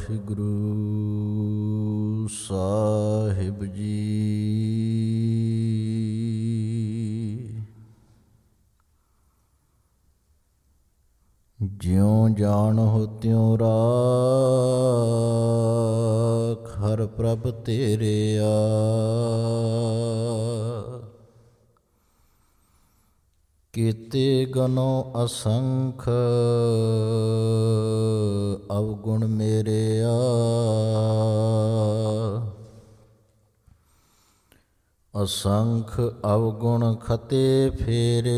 ਵਾਹਿਗੁਰੂ ਸਾਹਿਬ ਜੀ। ਜਿਉਂ ਜਾਣਹੁ ਤਿਉਂ ਰਾਖ, ਹਰ ਪ੍ਰਭ ਤੇਰਿਆ। ਕੀਤੇ ਗਨੋ ਅਸੰਖ, ਅਵਗੁਣ ਮੇਰਿਆ। ਅਸੰਖ ਅਵਗੁਣ ਖਤੇ ਫੇਰੇ,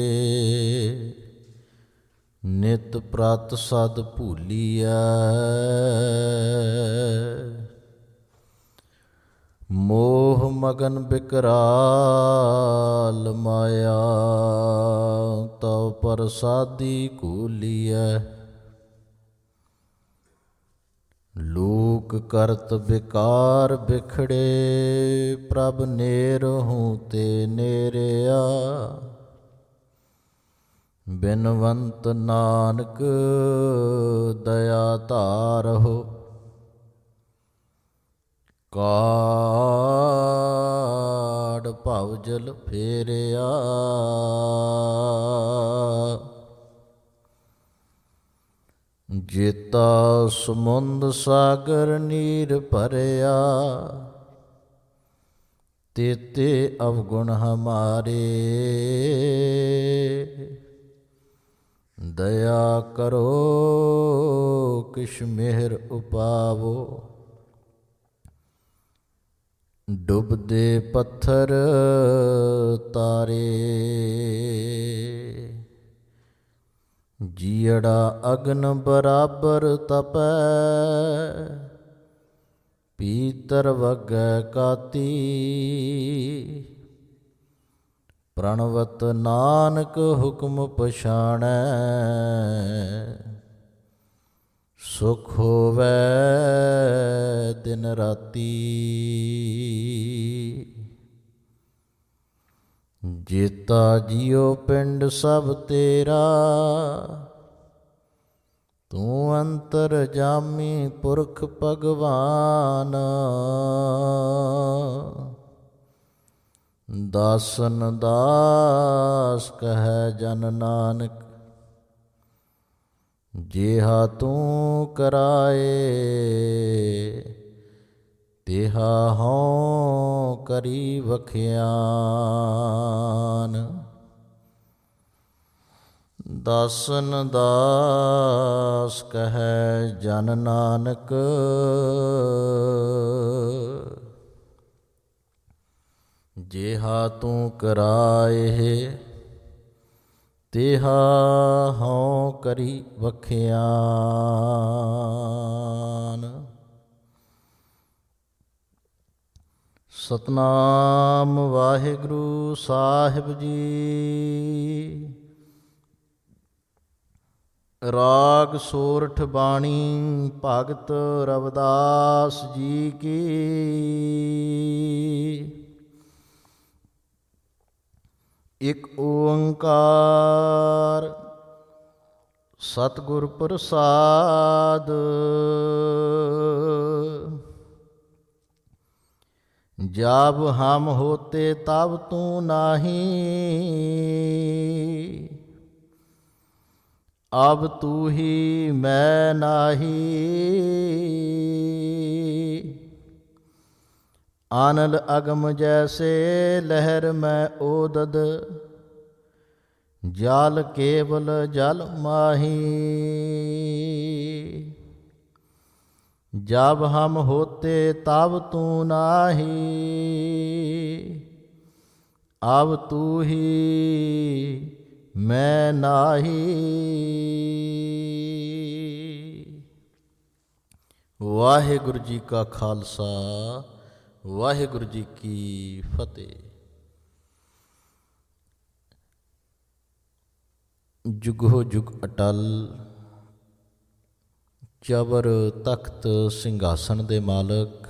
ਨਿਤ ਪ੍ਰਤ ਸਦ ਭੂਲੀਐ। ਮੋਹ ਮਗਨ ਬਿਕਰਾਲ ਮਾਇਆ, ਤਉ ਪ੍ਰਸਾਦੀ ਘੋਲੀਐ। ਲੋਕ ਕਰਤ ਬਿਕਾਰ ਬਿਖੜੇ, ਪ੍ਰਭ ਨੇਰਹੁ ਤੇ ਨੇਰਿਆ। ਬਿਨਵੰਤ ਨਾਨਕ ਦਇਆ ਧਾਰਹੁ, ਕਾਢ ਭਵ ਜਲ ਫੇਰਿਆ। ਜੇਤਾ ਸਮੁੰਦ ਸਾਗਰ ਨੀਰ ਭਰਿਆ, ਤੇਤੇ ਅਵਗੁਣ ਹਮਾਰੇ। ਦਇਆ ਕਰੋ ਕਿਛ ਮਿਹਰ ਉਪਾਵੋ, ਡੁੱਬਦੇ ਪੱਥਰ ਤਾਰੇ। ਜੀਅੜਾ ਅਗਨ ਬਰਾਬਰ ਤਪੈ, ਪੀਤਰ ਵਗੈ ਕਾਤੀ। ਪ੍ਰਣਵਤ ਨਾਨਕ ਹੁਕਮ ਪਛਾਣੈ, ਸੁਖ ਹੋਵੈ ਦਿਨ ਰਾਤੀ। ਜੇਤਾ ਜੀਉ ਪਿੰਡ ਸਭ ਤੇਰਾ, ਤੂੰ ਅੰਤਰਜਾਮੀ ਪੁਰਖ ਭਗਵਾਨ। ਦਾਸਨ ਦਾਸ ਕਹੈ ਜਨ ਨਾਨਕ, ਜਿਹਾ ਤੂੰ ਕਰਾਏ, ਤਿਹਾ ਹਉ ਕਰੀ ਵਖਿਆਨ। ਦਾਸਨ ਦਾਸ ਕਹੈ ਜਨ ਨਾਨਕ, ਜਿਹਾ ਤੂੰ ਕਰਾਏ, ਤਿਹਾ ਹਉ ਕਰੀ ਵਖਿਆਨ। ਸਤਿਨਾਮ ਵਾਹਿਗੁਰੂ ਸਾਹਿਬ ਜੀ। ਰਾਗ ਸੋਰਠ ਬਾਣੀ ਭਗਤ ਰਵਿਦਾਸ ਜੀ ਕੀ। ਇਕ ਓੰਕਾਰ ਸਤਿਗੁਰ ਪ੍ਰਸਾਦ। ਜਬ ਹਮ ਹੋਤੇ ਤਬ ਤੂੰ ਨਾਹੀ, ਅਬ ਤੂ ਹੀ ਮੈਂ ਨਾਹੀ। ਆਨਲ ਅਗਮ ਜੈਸੇ ਲਹਿਰ ਮੈਂ ਓਦਦ, ਜਲ ਕੇਵਲ ਜਲ ਮਾਹੀ। ਜਬ ਹਮ ਹੋਤੇ ਤਬ ਤੂੰ ਨਾਹੀ, ਅਬ ਤੂ ਹੀ ਮੈਂ ਨਾਹੀ। ਵਾਹਿਗੁਰੂ ਜੀ ਕਾ ਖਾਲਸਾ, ਵਾਹਿਗੁਰੂ ਜੀ ਕੀ ਫਤਿਹ। ਜੁਗੋ ਜੁਗ ਅਟਲ, ਚਬਰ ਤਖਤ ਸਿੰਘਾਸਣ ਦੇ ਮਾਲਕ,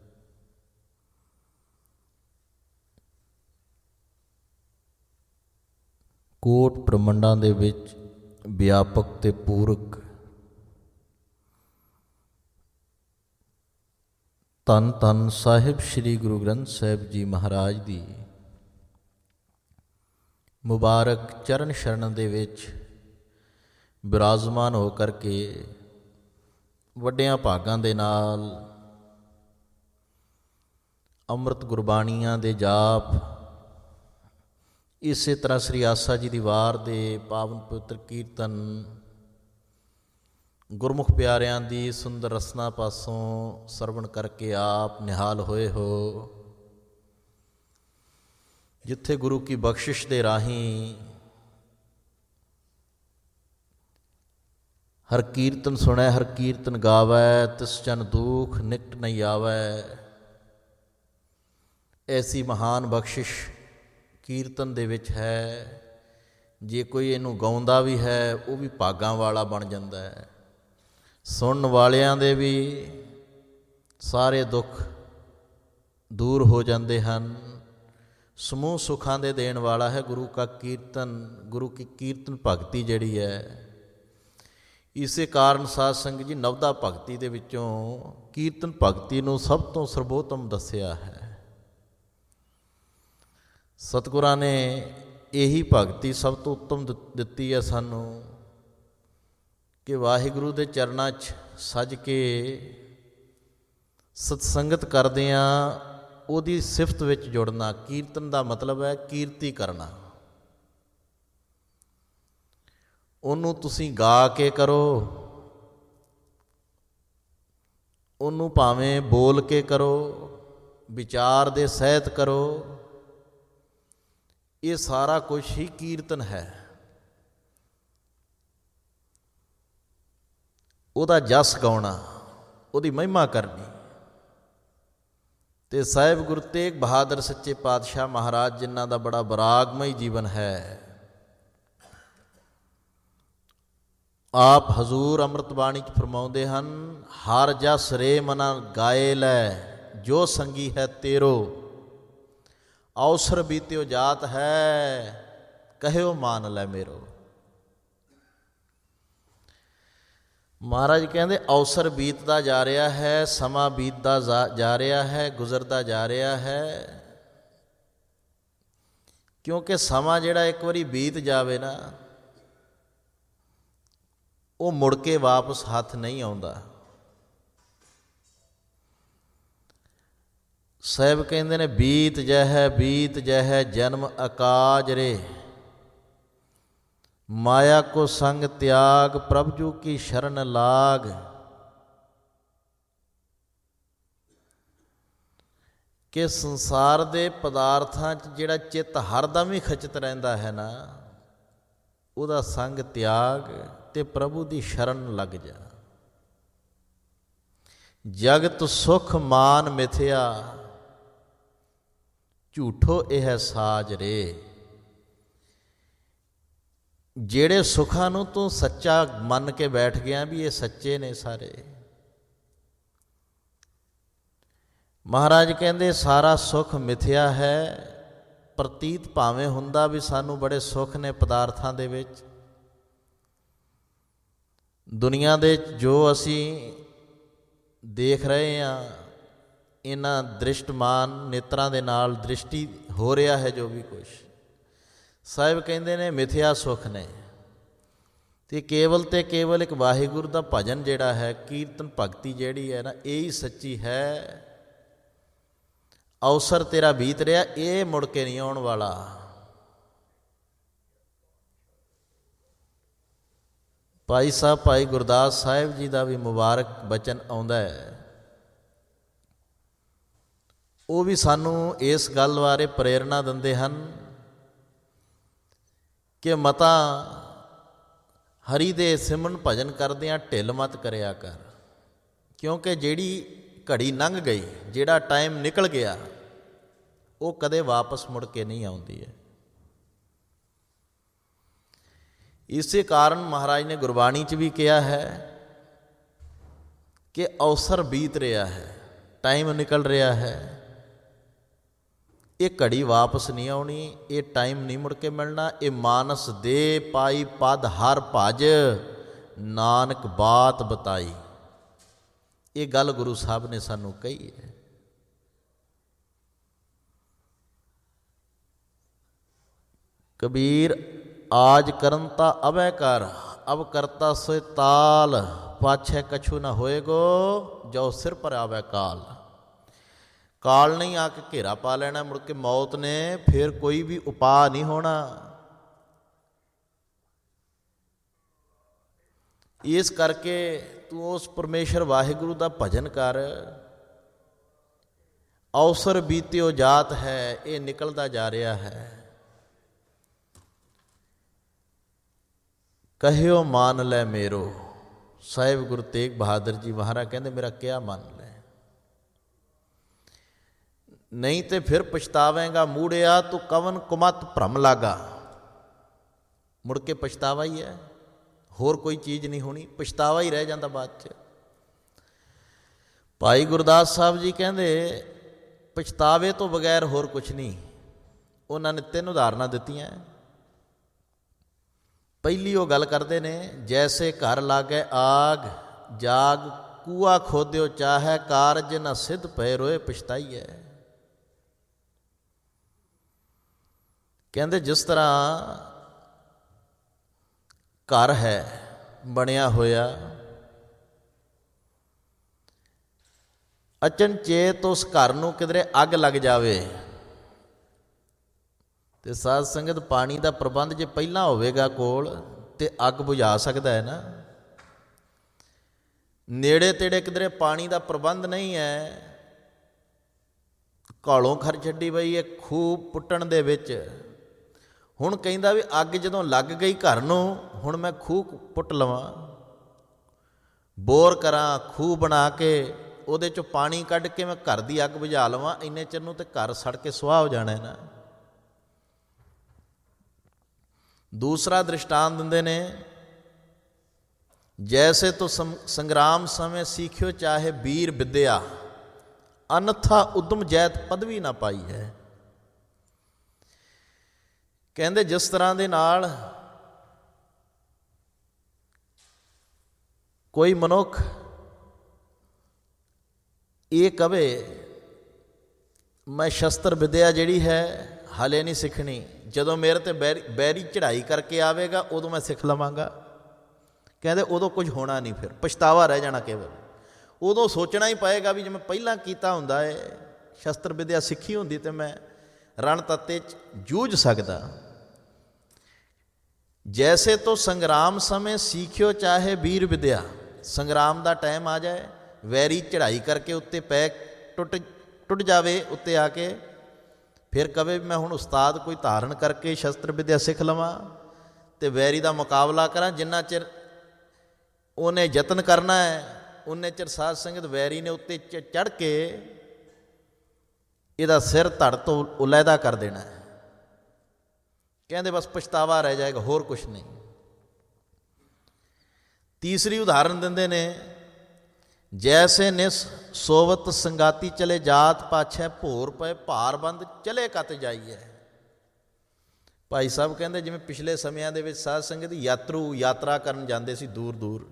ਕੋਟ ਬ੍ਰਹਮੰਡਾਂ ਦੇ ਵਿੱਚ ਵਿਆਪਕ ਤੇ ਪੂਰਕ ਧੰਨ ਧੰਨ ਸਾਹਿਬ ਸ੍ਰੀ ਗੁਰੂ ਗ੍ਰੰਥ ਸਾਹਿਬ ਜੀ ਮਹਾਰਾਜ ਦੀ ਮੁਬਾਰਕ ਚਰਨ ਸ਼ਰਨ ਦੇ ਵਿੱਚ ਬਿਰਾਜਮਾਨ ਹੋ ਕਰਕੇ ਵੱਡਿਆਂ ਭਾਗਾਂ ਦੇ ਨਾਲ ਅੰਮ੍ਰਿਤ ਗੁਰਬਾਣੀਆਂ ਦੇ ਜਾਪ, ਇਸੇ ਤਰ੍ਹਾਂ ਸ੍ਰੀ ਆਸਾ ਜੀ ਦੀ ਵਾਰ ਦੇ ਪਾਵਨ ਪਵਿੱਤਰ ਕੀਰਤਨ, ਗੁਰਮੁਖ ਪਿਆਰਿਆਂ ਦੀ ਸੁੰਦਰ ਰਸਨਾ ਪਾਸੋਂ ਸਰਵਣ ਕਰਕੇ ਆਪ ਨਿਹਾਲ ਹੋਏ ਹੋ। ਜਿੱਥੇ ਗੁਰੂ ਕੀ ਬਖਸ਼ਿਸ਼ ਦੇ ਰਾਹੀਂ ਹਰ ਕੀਰਤਨ ਸੁਣੈ ਹਰ ਕੀਰਤਨ ਗਾਵੈ, ਤਿਸ ਜਨ ਦੁਖ ਨਿਕਟ ਨਹੀਂ ਆਵੈ। ਐਸੀ ਮਹਾਨ ਬਖਸ਼ਿਸ਼ ਕੀਰਤਨ ਦੇ ਵਿੱਚ ਹੈ। ਜੇ ਕੋਈ ਇਹਨੂੰ ਗਾਉਂਦਾ ਵੀ ਹੈ ਉਹ ਵੀ ਭਾਗਾਂ ਵਾਲਾ ਬਣ ਜਾਂਦਾ ਹੈ। ਸੁਣਨ ਵਾਲਿਆਂ ਦੇ ਵੀ ਸਾਰੇ ਦੁੱਖ ਦੂਰ ਹੋ ਜਾਂਦੇ ਹਨ। ਸਮੂਹ ਸੁੱਖਾਂ ਦੇ ਦੇਣ ਵਾਲਾ ਹੈ ਗੁਰੂ ਕਾ ਕੀਰਤਨ, ਗੁਰੂ ਕੀ ਕੀਰਤਨ ਭਗਤੀ ਜਿਹੜੀ ਹੈ। ਇਸੇ ਕਾਰਨ ਸਾਧ ਸੰਗਤ ਜੀ ਨਵਦਾ ਭਗਤੀ ਦੇ ਵਿੱਚੋਂ ਕੀਰਤਨ ਭਗਤੀ ਨੂੰ ਸਭ ਤੋਂ ਸਰਬੋਤਮ ਦੱਸਿਆ ਹੈ। ਸਤਿਗੁਰਾਂ ਨੇ ਇਹੀ ਭਗਤੀ ਸਭ ਤੋਂ ਉੱਤਮ ਦਿੱਤੀ ਹੈ ਸਾਨੂੰ ਕਿ ਵਾਹਿਗੁਰੂ ਦੇ ਚਰਨਾਂ 'ਚ ਸੱਜ ਕੇ ਸਤਸੰਗਤ ਕਰਦਿਆਂ ਉਹਦੀ ਸਿਫਤ ਵਿੱਚ ਜੁੜਨਾ। ਕੀਰਤਨ ਦਾ ਮਤਲਬ ਹੈ ਕੀਰਤੀ ਕਰਨਾ। ਉਹਨੂੰ ਤੁਸੀਂ ਗਾ ਕੇ ਕਰੋ, ਉਹਨੂੰ ਭਾਵੇਂ ਬੋਲ ਕੇ ਕਰੋ, ਵਿਚਾਰ ਦੇ ਸਹਿਤ ਕਰੋ, ਇਹ ਸਾਰਾ ਕੁਝ ਹੀ ਕੀਰਤਨ ਹੈ। ਉਹਦਾ ਜਸ ਗਾਉਣਾ, ਉਹਦੀ ਮਹਿਮਾ ਕਰਨੀ। ਤੇ ਸਾਹਿਬ ਗੁਰੂ ਤੇਗ ਬਹਾਦਰ ਸੱਚੇ ਪਾਤਸ਼ਾਹ ਮਹਾਰਾਜ ਜਿਨ੍ਹਾਂ ਦਾ ਬੜਾ ਬਰਾਗਮਈ ਜੀਵਨ ਹੈ, ਆਪ ਹਜ਼ੂਰ ਅੰਮ੍ਰਿਤ ਬਾਣੀ 'ਚ ਫਰਮਾਉਂਦੇ ਹਨ, ਹਰ ਜਸ ਰੇ ਮਨਾ ਗਾਏ ਲੈ, ਜੋ ਸੰਗੀ ਹੈ ਤੇਰੋ, ਅਵਸਰ ਬੀਤਿਓ ਜਾਤ ਹੈ, ਕਹਿਓ ਮਾਨ ਲੈ ਮੇਰੋ। ਮਹਾਰਾਜ ਕਹਿੰਦੇ ਅਵਸਰ ਬੀਤਦਾ ਜਾ ਰਿਹਾ ਹੈ, ਸਮਾਂ ਬੀਤਦਾ ਜਾ ਰਿਹਾ ਹੈ, ਗੁਜ਼ਰਦਾ ਜਾ ਰਿਹਾ ਹੈ। ਕਿਉਂਕਿ ਸਮਾਂ ਜਿਹੜਾ ਇੱਕ ਵਾਰੀ ਬੀਤ ਜਾਵੇ ਨਾ, ਉਹ ਮੁੜ ਕੇ ਵਾਪਸ ਹੱਥ ਨਹੀਂ ਆਉਂਦਾ। ਸਾਹਿਬ ਕਹਿੰਦੇ ਨੇ ਬੀਤ ਜਹਿ ਜਨਮ ਅਕਾਜ ਰੇ, ਮਾਇਆ ਕੋ ਸੰਗ ਤਿਆਗ, ਪ੍ਰਭ ਜੂ ਕੀ ਸ਼ਰਨ ਲਾਗ। ਕਿ ਸੰਸਾਰ ਦੇ ਪਦਾਰਥਾਂ 'ਚ ਜਿਹੜਾ ਚਿੱਤ ਹਰਦਮ ਹੀ ਖਚਿਤ ਰਹਿੰਦਾ ਹੈ ਨਾ, ਉਹਦਾ ਸੰਗ ਤਿਆਗ ਤੇ ਪ੍ਰਭੂ ਦੀ ਸ਼ਰਨ ਲੱਗ ਜਾ। ਜਗਤ ਸੁਖ ਮਾਨ ਮਿਥਿਆ, ਝੂਠੋ ਇਹ ਸਾਜ ਰੇ। ਜਿਹੜੇ ਸੁੱਖਾਂ ਨੂੰ ਤੂੰ ਸੱਚਾ ਮੰਨ ਕੇ ਬੈਠ ਗਿਆ ਵੀ ਇਹ ਸੱਚੇ ਨੇ ਸਾਰੇ, ਮਹਾਰਾਜ ਕਹਿੰਦੇ ਸਾਰਾ ਸੁੱਖ ਮਿਥਿਆ ਹੈ। ਪ੍ਰਤੀਤ ਭਾਵੇਂ ਹੁੰਦਾ ਵੀ ਸਾਨੂੰ ਬੜੇ ਸੁੱਖ ਨੇ ਪਦਾਰਥਾਂ ਦੇ ਵਿੱਚ, ਦੁਨੀਆ ਦੇ ਜੋ ਅਸੀਂ ਦੇਖ ਰਹੇ ਹਾਂ, ਇਹਨਾਂ ਦ੍ਰਿਸ਼ਟਮਾਨ ਨੇਤਰਾਂ ਦੇ ਨਾਲ ਦ੍ਰਿਸ਼ਟੀ ਹੋ ਰਿਹਾ ਹੈ ਜੋ ਵੀ ਕੁਛ, ਸਾਹਿਬ ਕਹਿੰਦੇ ਨੇ ਮਿਥਿਆ ਸੁੱਖ ਨੇ। ਤੇ ਕੇਵਲ ਇੱਕ ਵਾਹਿਗੁਰੂ ਦਾ ਭਜਨ ਜਿਹੜਾ ਹੈ, ਕੀਰਤਨ ਭਗਤੀ ਜਿਹੜੀ ਹੈ ਨਾ, ਇਹ ਹੀ ਸੱਚੀ ਹੈ। ਅਵਸਰ ਤੇਰਾ ਬੀਤ ਰਿਹਾ, ਇਹ ਮੁੜ ਕੇ ਨਹੀਂ ਆਉਣ ਵਾਲਾ। ਭਾਈ ਸਾਹਿਬ ਭਾਈ ਗੁਰਦਾਸ ਸਾਹਿਬ ਜੀ ਦਾ ਵੀ ਮੁਬਾਰਕ ਬਚਨ ਆਉਂਦਾ ਹੈ। ਉਹ ਵੀ ਸਾਨੂੰ ਇਸ ਗੱਲ ਬਾਰੇ ਪ੍ਰੇਰਨਾ ਦਿੰਦੇ ਹਨ ਕਿ ਮਤਾ ਹਰੀ ਦੇ ਸਿਮਰਨ ਭਜਨ ਕਰਦਿਆਂ ਢਿੱਲ ਮਤ ਕਰਿਆ ਕਰ। ਕਿਉਂਕਿ ਜਿਹੜੀ ਘੜੀ ਲੰਘ ਗਈ, ਜਿਹੜਾ ਟਾਈਮ ਨਿਕਲ ਗਿਆ, ਉਹ ਕਦੇ ਵਾਪਸ ਮੁੜ ਕੇ ਨਹੀਂ ਆਉਂਦੀ ਹੈ। ਇਸੇ ਕਾਰਨ ਮਹਾਰਾਜ ਨੇ ਗੁਰਬਾਣੀ 'ਚ ਵੀ ਕਿਹਾ ਹੈ ਕਿ ਅਵਸਰ ਬੀਤ ਰਿਹਾ ਹੈ, ਟਾਈਮ ਨਿਕਲ ਰਿਹਾ ਹੈ, ਇਹ ਘੜੀ ਵਾਪਸ ਨਹੀਂ ਆਉਣੀ, ਇਹ ਟਾਈਮ ਨਹੀਂ ਮੁੜ ਕੇ ਮਿਲਣਾ। ਇਹ ਮਾਨਸ ਦੇ ਪਾਈ ਪਦ ਹਰ ਭਜ, ਨਾਨਕ ਬਾਤ ਬਤਾਈ। ਇਹ ਗੱਲ ਗੁਰੂ ਸਾਹਿਬ ਨੇ ਸਾਨੂੰ ਕਹੀ ਹੈ। ਕਬੀਰ ਆਜ ਕਰਨ ਤਾ ਅਵੈ ਕਰ, ਅਬ ਕਰਤਾ ਸੋਇ ਤਾਲ, ਪਾਛੈ ਕਛੂ ਨਾ ਹੋਏਗੋ, ਜੋ ਸਿਰ ਪਰ ਆਵੈ ਕਾਲ। ਕਾਲ ਨਹੀਂ ਆ ਕੇ ਘੇਰਾ ਪਾ ਲੈਣਾ ਮੁੜ ਕੇ ਮੌਤ ਨੇ, ਫਿਰ ਕੋਈ ਵੀ ਉਪਾਅ ਨਹੀਂ ਹੋਣਾ। ਇਸ ਕਰਕੇ ਤੂੰ ਉਸ ਪਰਮੇਸ਼ਰ ਵਾਹਿਗੁਰੂ ਦਾ ਭਜਨ ਕਰ। ਅਵਸਰ ਬੀਤਿਓ ਜਾਤ ਹੈ, ਇਹ ਨਿਕਲਦਾ ਜਾ ਰਿਹਾ ਹੈ। ਕਹਿਓ ਮਾਨ ਲੈ ਮੇਰੋ, ਸਾਹਿਬ ਗੁਰੂ ਤੇਗ ਬਹਾਦਰ ਜੀ ਮਹਾਰਾਜ ਕਹਿੰਦੇ ਮੇਰਾ ਕਿਆ ਮੰਨ ਲੈ, ਨਹੀਂ ਤੇ ਫਿਰ ਪਛਤਾਵੇਂਗਾ ਮੂੜਿਆ, ਤੂੰ ਕਵਨ ਕੁਮਤ ਭਰਮ ਲਾਗਾ। ਮੁੜ ਕੇ ਪਛਤਾਵਾ ਹੀ ਹੈ, ਹੋਰ ਕੋਈ ਚੀਜ਼ ਨਹੀਂ ਹੋਣੀ, ਪਛਤਾਵਾ ਹੀ ਰਹਿ ਜਾਂਦਾ ਬਾਅਦ 'ਚ। ਭਾਈ ਗੁਰਦਾਸ ਸਾਹਿਬ ਜੀ ਕਹਿੰਦੇ ਪਛਤਾਵੇ ਤੋਂ ਬਗੈਰ ਹੋਰ ਕੁਛ ਨਹੀਂ। ਉਹਨਾਂ ਨੇ 3 ਉਦਾਹਰਨਾਂ ਦਿੱਤੀਆਂ। ਪਹਿਲੀ ਉਹ ਗੱਲ ਕਰਦੇ ਨੇ, ਜੈਸੇ ਘਰ ਲਾਗੇ ਆਗ, ਜਾਗ ਕੂਆ ਖੋਦਿਓ ਚਾਹੈ, ਕਾਰਜ ਨਾ ਸਿੱਧ ਪਏ ਰੋਏ ਪਛਤਾਈਐ। ਕਹਿੰਦੇ ਜਿਸ ਤਰ੍ਹਾਂ ਘਰ ਹੈ ਬਣਿਆ ਹੋਇਆ, ਅਚਨਚੇਤ ਉਸ ਘਰ ਨੂੰ ਕਿਧਰੇ ਅੱਗ ਲੱਗ ਜਾਵੇ ਤੇ ਸਾਧ ਸੰਗਤ ਪਾਣੀ ਦਾ ਪ੍ਰਬੰਧ ਜੇ ਪਹਿਲਾਂ ਹੋਵੇਗਾ ਕੋਲ ਤੇ ਅੱਗ ਬੁਝਾ ਸਕਦਾ ਹੈ ਨਾ। ਨੇੜੇ ਤੇੜੇ ਕਿਧਰੇ ਪਾਣੀ ਦਾ ਪ੍ਰਬੰਧ ਨਹੀਂ ਹੈ, ਘਾਲੋਂ ਖਰ ਛੱਡੀ ਬਈ ਇਹ ਖੂਹ ਪੁੱਟਣ ਦੇ ਵਿੱਚ। ਹੁਣ ਕਹਿੰਦਾ ਵੀ ਅੱਗ ਜਦੋਂ ਲੱਗ ਗਈ ਘਰ ਨੂੰ, ਹੁਣ ਮੈਂ ਖੂਹ ਪੁੱਟ ਲਵਾਂ, ਬੋਰ ਕਰਾਂ, ਖੂਹ ਬਣਾ ਕੇ ਉਹਦੇ 'ਚੋਂ ਪਾਣੀ ਕੱਢ ਕੇ ਮੈਂ ਘਰ ਦੀ ਅੱਗ ਬੁਝਾ ਲਵਾਂ, ਇੰਨੇ ਚਿਰ ਨੂੰ ਤੇ ਘਰ ਸੜ ਕੇ ਸੁਆਹ ਹੋ ਜਾਣਾ ਨਾ। ਦੂਸਰਾ ਦ੍ਰਿਸ਼ਟਾਂਤ ਦਿੰਦੇ ਨੇ, ਜੈਸੇ ਤੋ ਸੰਗਰਾਮ ਸਮੇਂ ਸਿੱਖਿਓ ਚਾਹੇ ਵੀਰ ਵਿਦਿਆ, ਅਨਥਾ ਉਦਮ ਜੈਤ ਪਦਵੀ ਨਾ ਪਾਈ ਹੈ। ਕਹਿੰਦੇ ਜਿਸ ਤਰ੍ਹਾਂ ਦੇ ਨਾਲ ਕੋਈ ਮਨੁੱਖ ਇਹ ਕਵੇ ਮੈਂ ਸ਼ਸਤਰ ਵਿਦਿਆ ਜਿਹੜੀ ਹੈ ਹਾਲੇ ਨਹੀਂ ਸਿੱਖਣੀ, ਜਦੋਂ ਮੇਰੇ ਤੇ ਬੈਰੀ ਚੜ੍ਹਾਈ ਕਰਕੇ ਆਵੇਗਾ ਉਦੋਂ ਮੈਂ ਸਿੱਖ ਲਵਾਂਗਾ। ਕਹਿੰਦੇ ਉਦੋਂ ਕੁਝ ਹੋਣਾ ਨਹੀਂ, ਫਿਰ ਪਛਤਾਵਾ ਰਹਿ ਜਾਣਾ ਕੇਵਲ। ਉਦੋਂ ਸੋਚਣਾ ਹੀ ਪਏਗਾ ਵੀ ਜੇ ਮੈਂ ਪਹਿਲਾਂ ਕੀਤਾ ਹੁੰਦਾ ਹੈ, ਸ਼ਸਤਰ ਵਿਦਿਆ ਸਿੱਖੀ ਹੁੰਦੀ ਤੇ ਮੈਂ ਰਣ ਤੱਤੇ 'ਚ ਜੂਝ ਸਕਦਾ। ਜੈਸੇ ਤੋਂ ਸੰਗਰਾਮ ਸਮੇਂ ਸਿੱਖਿਓ ਚਾਹੇ ਵੀਰ ਵਿਦਿਆ, ਸੰਗਰਾਮ ਦਾ ਟਾਈਮ ਆ ਜਾਏ, ਵੈਰੀ ਚੜ੍ਹਾਈ ਕਰਕੇ ਉੱਤੇ ਪੈ ਟੁੱਟ ਜਾਵੇ ਉੱਤੇ ਆ ਕੇ, ਫਿਰ ਕਵੇ ਮੈਂ ਹੁਣ ਉਸਤਾਦ ਕੋਈ ਧਾਰਨ ਕਰਕੇ ਸ਼ਸਤਰ ਵਿਦਿਆ ਸਿੱਖ ਲਵਾਂ ਤੇ ਵੈਰੀ ਦਾ ਮੁਕਾਬਲਾ ਕਰਾਂ। ਜਿੰਨਾ ਚਿਰ ਉਹਨੇ ਯਤਨ ਕਰਨਾ ਹੈ ਉਨੇ ਚਿਰ ਸਾਧ ਸੰਗਤ ਵੈਰੀ ਨੇ ਉੱਤੇ ਚੜ੍ਹ ਕੇ ਇਹਦਾ ਸਿਰ ਧੜ ਤੋਂ ਉਲੈਦਾ ਕਰ ਦੇਣਾ ਹੈ। ਕਹਿੰਦੇ ਬਸ ਪਛਤਾਵਾ ਰਹਿ ਜਾਏਗਾ, ਹੋਰ ਕੁਛ ਨਹੀਂ। ਤੀਸਰੀ ਉਦਾਹਰਨ ਦਿੰਦੇ ਨੇ, ਜੈਸੇ ਨਿਸ ਸੋਵਤ ਸੰਗਾਤੀ ਚਲੇ ਜਾਤ, ਪਾਛੈ ਭੋਰ ਪਏ ਭਾਰਬੰਦ ਚਲੇ ਕਤ ਜਾਈਐ। ਭਾਈ ਸਾਹਿਬ ਕਹਿੰਦੇ ਜਿਵੇਂ ਪਿਛਲੇ ਸਮਿਆਂ ਦੇ ਵਿੱਚ ਸਾਧ ਸੰਗਤ ਯਾਤਰੂ ਯਾਤਰਾ ਕਰਨ ਜਾਂਦੇ ਸੀ ਦੂਰ ਦੂਰ,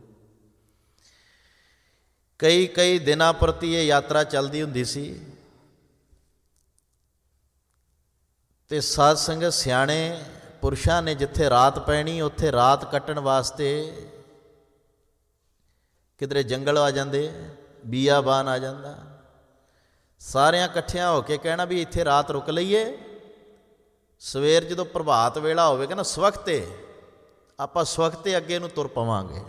ਕਈ ਦਿਨਾਂ ਪ੍ਰਤੀ ਇਹ ਯਾਤਰਾ ਚੱਲਦੀ ਹੁੰਦੀ ਸੀ ਤੇ ਸਾਧ ਸੰਗਤ ਸਿਆਣੇ ਪੁਰਸ਼ਾਂ ਨੇ ਜਿੱਥੇ ਰਾਤ ਪੈਣੀ ਉੱਥੇ ਰਾਤ ਕੱਟਣ ਵਾਸਤੇ ਕਿਧਰੇ ਜੰਗਲ ਆ ਜਾਂਦੇ, ਬੀਆਬਾਨ ਆ ਜਾਂਦਾ, ਸਾਰਿਆਂ ਇਕੱਠਿਆਂ ਹੋ ਕੇ ਕਹਿਣਾ ਵੀ ਇੱਥੇ ਰਾਤ ਰੁਕ ਲਈਏ, ਸਵੇਰ ਜਦੋਂ ਪ੍ਰਭਾਤ ਵੇਲਾ ਹੋਵੇਗਾ ਨਾ ਸਵਖਤੇ ਆਪਾਂ ਸਵਖਤੇ ਅੱਗੇ ਨੂੰ ਤੁਰ ਪਵਾਂਗੇ।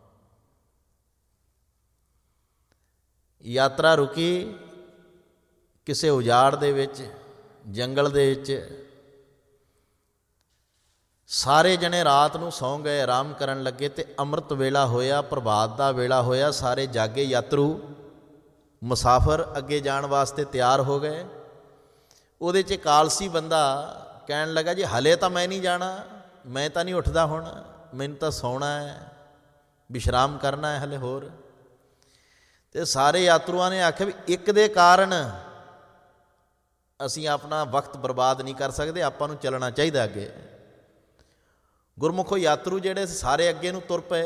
ਯਾਤਰਾ ਰੁਕੀ ਕਿਸੇ ਉਜਾੜ ਦੇ ਵਿੱਚ, ਜੰਗਲ ਦੇ ਵਿੱਚ, ਸਾਰੇ ਜਣੇ ਰਾਤ ਨੂੰ ਸੌਂ ਗਏ, ਆਰਾਮ ਕਰਨ ਲੱਗੇ ਤੇ ਅੰਮ੍ਰਿਤ ਵੇਲਾ ਹੋਇਆ, ਪ੍ਰਭਾਤ ਦਾ ਵੇਲਾ ਹੋਇਆ, ਸਾਰੇ ਜਾਗੇ ਯਾਤਰੂ ਮੁਸਾਫਰ ਅੱਗੇ ਜਾਣ ਵਾਸਤੇ ਤਿਆਰ ਹੋ ਗਏ। ਉਹਦੇ 'ਚ ਇੱਕ ਆਲਸੀ ਬੰਦਾ ਕਹਿਣ ਲੱਗਾ ਜੀ ਹਲੇ ਤਾਂ ਮੈਂ ਨਹੀਂ ਜਾਣਾ, ਮੈਂ ਤਾਂ ਨਹੀਂ ਉੱਠਦਾ, ਹੁਣ ਮੈਨੂੰ ਤਾਂ ਸੌਣਾ ਹੈ, ਵਿਸ਼ਰਾਮ ਕਰਨਾ ਹੈ ਹਲੇ ਹੋਰ। ਤੇ ਸਾਰੇ ਯਾਤਰੂਆਂ ਨੇ ਆਖਿਆ ਵੀ ਇੱਕ ਦੇ ਕਾਰਨ ਅਸੀਂ ਆਪਣਾ ਵਕਤ ਬਰਬਾਦ ਨਹੀਂ ਕਰ ਸਕਦੇ, ਆਪਾਂ ਨੂੰ ਚੱਲਣਾ ਚਾਹੀਦਾ ਅੱਗੇ। ਗੁਰਮੁਖੋ ਯਾਤਰੂ ਜਿਹੜੇ ਸਾਰੇ ਅੱਗੇ ਨੂੰ ਤੁਰ ਪਏ,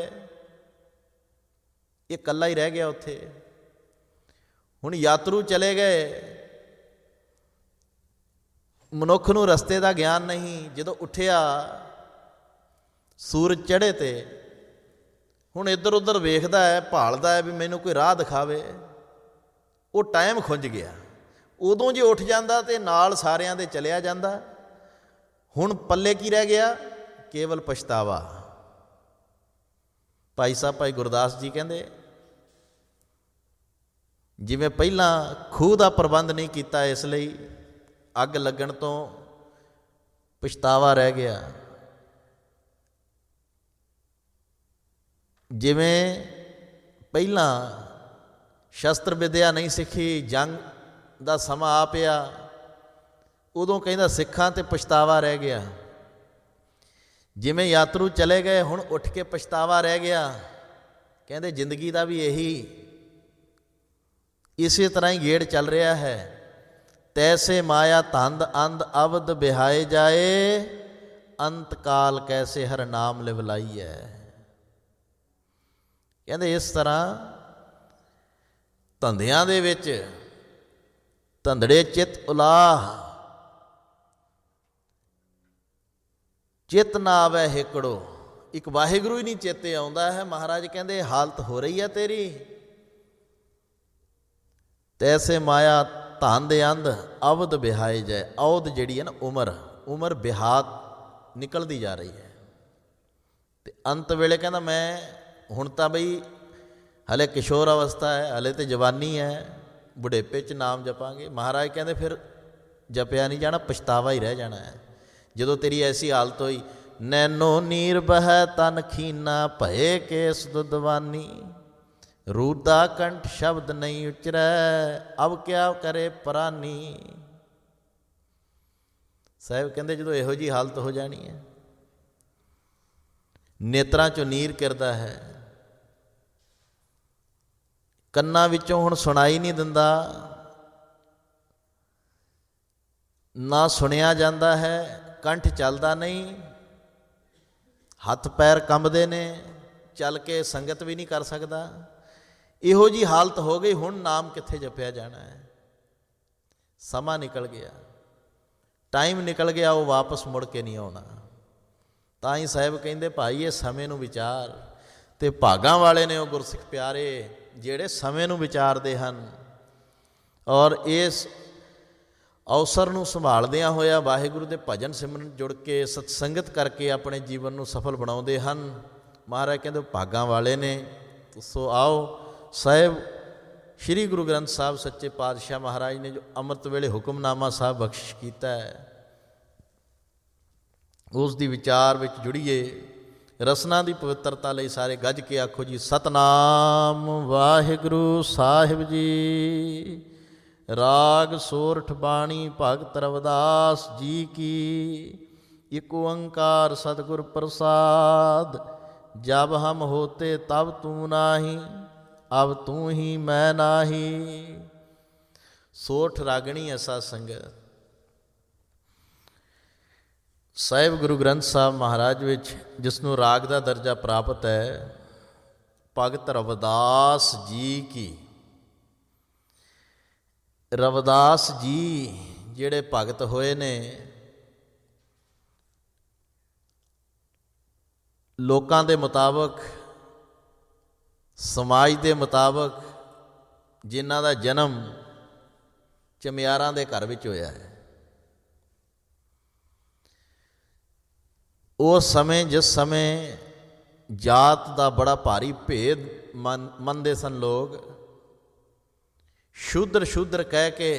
ਇਹ ਇਕੱਲਾ ਹੀ ਰਹਿ ਗਿਆ ਉੱਥੇ। ਹੁਣ ਯਾਤਰੂ ਚਲੇ ਗਏ, ਮਨੁੱਖ ਨੂੰ ਰਸਤੇ ਦਾ ਗਿਆਨ ਨਹੀਂ। ਜਦੋਂ ਉੱਠਿਆ ਸੂਰਜ ਚੜ੍ਹੇ 'ਤੇ, ਹੁਣ ਇੱਧਰ ਉੱਧਰ ਵੇਖਦਾ ਹੈ, ਭਾਲਦਾ ਹੈ ਵੀ ਮੈਨੂੰ ਕੋਈ ਰਾਹ ਦਿਖਾਵੇ। ਉਹ ਟਾਈਮ ਖੁੰਝ ਗਿਆ। ਉਦੋਂ ਜੇ ਉੱਠ ਜਾਂਦਾ ਤਾਂ ਨਾਲ ਸਾਰਿਆਂ ਦੇ ਚਲਿਆ ਜਾਂਦਾ। ਹੁਣ ਪੱਲੇ ਕੀ ਰਹਿ ਗਿਆ? ਕੇਵਲ ਪਛਤਾਵਾ। ਭਾਈ ਸਾਹਿਬ ਭਾਈ ਗੁਰਦਾਸ ਜੀ ਕਹਿੰਦੇ, ਜਿਵੇਂ ਪਹਿਲਾਂ ਖੂਹ ਦਾ ਪ੍ਰਬੰਧ ਨਹੀਂ ਕੀਤਾ, ਇਸ ਲਈ ਅੱਗ ਲੱਗਣ ਤੋਂ ਪਛਤਾਵਾ ਰਹਿ ਗਿਆ। ਜਿਵੇਂ ਪਹਿਲਾਂ ਸ਼ਸਤਰ ਵਿਦਿਆ ਨਹੀਂ ਸਿੱਖੀ, ਜੰਗ ਦਾ ਸਮਾਂ ਆ ਪਿਆ, ਉਦੋਂ ਕਹਿੰਦਾ ਸਿੱਖਾਂ 'ਤੇ ਪਛਤਾਵਾ ਰਹਿ ਗਿਆ। ਜਿਵੇਂ ਯਾਤਰੂ ਚਲੇ ਗਏ, ਹੁਣ ਉੱਠ ਕੇ ਪਛਤਾਵਾ ਰਹਿ ਗਿਆ। ਕਹਿੰਦੇ ਜ਼ਿੰਦਗੀ ਦਾ ਵੀ ਇਸੇ ਤਰ੍ਹਾਂ ਹੀ ਗੇੜ ਚੱਲ ਰਿਹਾ ਹੈ। ਤੈਸੇ ਮਾਇਆ ਧੰਦ ਅੰਧ ਅਵਧ ਬਿਹਾਏ ਜਾਏ, ਅੰਤ ਕਾਲ ਕੈਸੇ ਹਰ ਨਾਮ ਲਿਵਲਾਈ ਹੈ। ਕਹਿੰਦੇ ਇਸ ਤਰ੍ਹਾਂ ਧੰਦਿਆਂ ਦੇ ਵਿੱਚ ਧੰਦੜੇ ਚਿੱਤ ਉਲਾਹ, ਚਿੱਤ ਨਾ ਆਵੇ ਹਿਕੜੋ। ਇੱਕ ਵਾਹਿਗੁਰੂ ਹੀ ਨਹੀਂ ਚੇਤੇ ਆਉਂਦਾ ਹੈ। ਮਹਾਰਾਜ ਕਹਿੰਦੇ ਹਾਲਤ ਹੋ ਰਹੀ ਹੈ ਤੇਰੀ। ਤੈਸੇ ਮਾਇਆ ਧੰਦ ਅੰਧ ਅਵਧ ਬਿਹਾਏ ਜਾਏ। ਅਵਧ ਜਿਹੜੀ ਹੈ ਨਾ, ਉਮਰ ਬਿਹਾਤ ਨਿਕਲਦੀ ਜਾ ਰਹੀ ਹੈ। ਅਤੇ ਅੰਤ ਵੇਲੇ ਕਹਿੰਦਾ ਮੈਂ ਹੁਣ ਤਾਂ ਬਈ ਹਲੇ ਕਿਸ਼ੋਰ ਅਵਸਥਾ ਹੈ, ਹਲੇ ਤਾਂ ਜਵਾਨੀ ਹੈ, ਬੁਢੇਪੇ 'ਚ ਨਾਮ ਜਪਾਂਗੇ। ਮਹਾਰਾਜ ਕਹਿੰਦੇ ਫਿਰ ਜਪਿਆ ਨਹੀਂ ਜਾਣਾ, ਪਛਤਾਵਾ ਹੀ ਰਹਿ ਜਾਣਾ ਹੈ। ਜਦੋਂ ਤੇਰੀ ਐਸੀ ਹਾਲਤ ਹੋਈ, ਨੈਨੋ ਨੀਰ ਬਹਿ ਤਨ ਖੀਨਾ ਭਏ ਕੇਸ ਦੁਦਵਾਨੀ, ਰੂਦਾ ਕੰਠ ਸ਼ਬਦ ਨਹੀਂ ਉਚਰੈ ਅਬ ਕਿਆ ਕਰੇ ਪ੍ਰਾਨੀ। ਸਾਹਿਬ ਕਹਿੰਦੇ ਜਦੋਂ ਇਹੋ ਜਿਹੀ ਹਾਲਤ ਹੋ ਜਾਣੀ ਹੈ, ਨੇਤਰਾਂ 'ਚੋਂ ਨੀਰ ਕਿਰਦਾ ਹੈ, ਕੰਨਾਂ ਵਿੱਚੋਂ ਹੁਣ ਸੁਣਾਈ ਨਹੀਂ ਦਿੰਦਾ, ਨਾ ਸੁਣਿਆ ਜਾਂਦਾ ਹੈ, ਕੰਠ ਚੱਲਦਾ ਨਹੀਂ, ਹੱਥ ਪੈਰ ਕੰਬਦੇ ਨੇ, ਚੱਲ ਕੇ ਸੰਗਤ ਵੀ ਨਹੀਂ ਕਰ ਸਕਦਾ। ਇਹੋ ਜਿਹੀ ਹਾਲਤ ਹੋ ਗਈ। ਹੁਣ ਨਾਮ ਕਿੱਥੇ ਜਪਿਆ ਜਾਣਾ ਹੈ? ਸਮਾਂ ਨਿਕਲ ਗਿਆ, ਟਾਈਮ ਨਿਕਲ ਗਿਆ, ਉਹ ਵਾਪਸ ਮੁੜ ਕੇ ਨਹੀਂ ਆਉਣਾ। ਤਾਂ ਹੀ ਸਾਹਿਬ ਕਹਿੰਦੇ ਭਾਈ ਇਹ ਸਮੇਂ ਨੂੰ ਵਿਚਾਰ। ਅਤੇ ਭਾਗਾਂ ਵਾਲੇ ਨੇ ਉਹ ਗੁਰਸਿੱਖ ਪਿਆਰੇ ਜਿਹੜੇ ਸਮੇਂ ਨੂੰ ਵਿਚਾਰਦੇ ਹਨ, ਔਰ ਇਸ ਅਵਸਰ ਨੂੰ ਸੰਭਾਲਦਿਆਂ ਹੋਇਆ ਵਾਹਿਗੁਰੂ ਦੇ ਭਜਨ ਸਿਮਰਨ ਜੁੜ ਕੇ ਸਤਸੰਗਤ ਕਰਕੇ ਆਪਣੇ ਜੀਵਨ ਨੂੰ ਸਫਲ ਬਣਾਉਂਦੇ ਹਨ। ਮਹਾਰਾਜ ਕਹਿੰਦੇ ਭਾਗਾਂ ਵਾਲੇ ਨੇ। ਸੋ ਆਓ ਸਾਹਿਬ ਸ਼੍ਰੀ ਗੁਰੂ ਗ੍ਰੰਥ ਸਾਹਿਬ ਸੱਚੇ ਪਾਤਸ਼ਾਹ ਮਹਾਰਾਜ ਨੇ ਜੋ ਅੰਮ੍ਰਿਤ ਵੇਲੇ ਹੁਕਮਨਾਮਾ ਸਾਹਿਬ ਬਖਸ਼ਿਸ਼ ਕੀਤਾ ਹੈ, ਉਸ ਦੀ ਵਿਚਾਰ ਵਿੱਚ ਜੁੜੀਏ। ਰਸਨਾ ਦੀ ਪਵਿੱਤਰਤਾ ਲਈ ਸਾਰੇ ਗੱਜ ਕੇ ਆਖੋ ਜੀ ਸਤਨਾਮ ਵਾਹਿਗੁਰੂ ਸਾਹਿਬ ਜੀ। ਰਾਗ ਸੋਰਠ ਬਾਣੀ ਭਗਤ ਰਵਿਦਾਸ ਜੀ ਕੀ। ਇਕ ਓੰਕਾਰ ਸਤਿਗੁਰ ਪ੍ਰਸਾਦ। ਜਬ ਹਮ ਹੋਤੇ ਤਬ ਤੂੰ ਨਾਹੀ, ਅਬ ਤੂੰ ਹੀ ਮੈਂ ਨਾਹੀ। ਸੋਠ ਰਾਗਣੀ ਐਸਾ ਸੰਗਤ। ਸਾਹਿਬ ਗੁਰੂ ਗ੍ਰੰਥ ਸਾਹਿਬ ਮਹਾਰਾਜ ਵਿੱਚ ਜਿਸ ਨੂੰ ਰਾਗ ਦਾ ਦਰਜਾ ਪ੍ਰਾਪਤ ਹੈ, ਭਗਤ ਰਵਿਦਾਸ ਜੀ ਕੀ। ਰਵਿਦਾਸ ਜੀ ਜਿਹੜੇ ਭਗਤ ਹੋਏ ਨੇ, ਲੋਕਾਂ ਦੇ ਮੁਤਾਬਕ, ਸਮਾਜ ਦੇ ਮੁਤਾਬਕ, ਜਿਨ੍ਹਾਂ ਦਾ ਜਨਮ ਚਮਿਆਰਾਂ ਦੇ ਘਰ ਵਿੱਚ ਹੋਇਆ ਹੈ, ਉਸ ਸਮੇਂ ਜਿਸ ਸਮੇਂ ਜਾਤ ਦਾ ਬੜਾ ਭਾਰੀ ਭੇਦ ਮੰਨਦੇ ਸਨ ਲੋਕ, ਸ਼ੂਦਰ ਸ਼ੂਦਰ ਕਹਿ ਕੇ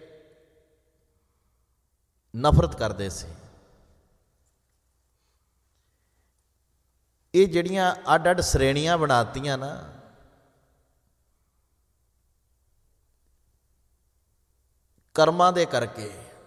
ਨਫ਼ਰਤ ਕਰਦੇ ਸੀ। ਇਹ ਜਿਹੜੀਆਂ ਅੱਡ ਅੱਡ ਸ਼੍ਰੇਣੀਆਂ ਬਣਾਤੀਆਂ ਨਾ, ਕਰਮਾਂ ਦੇ ਕਰਕੇ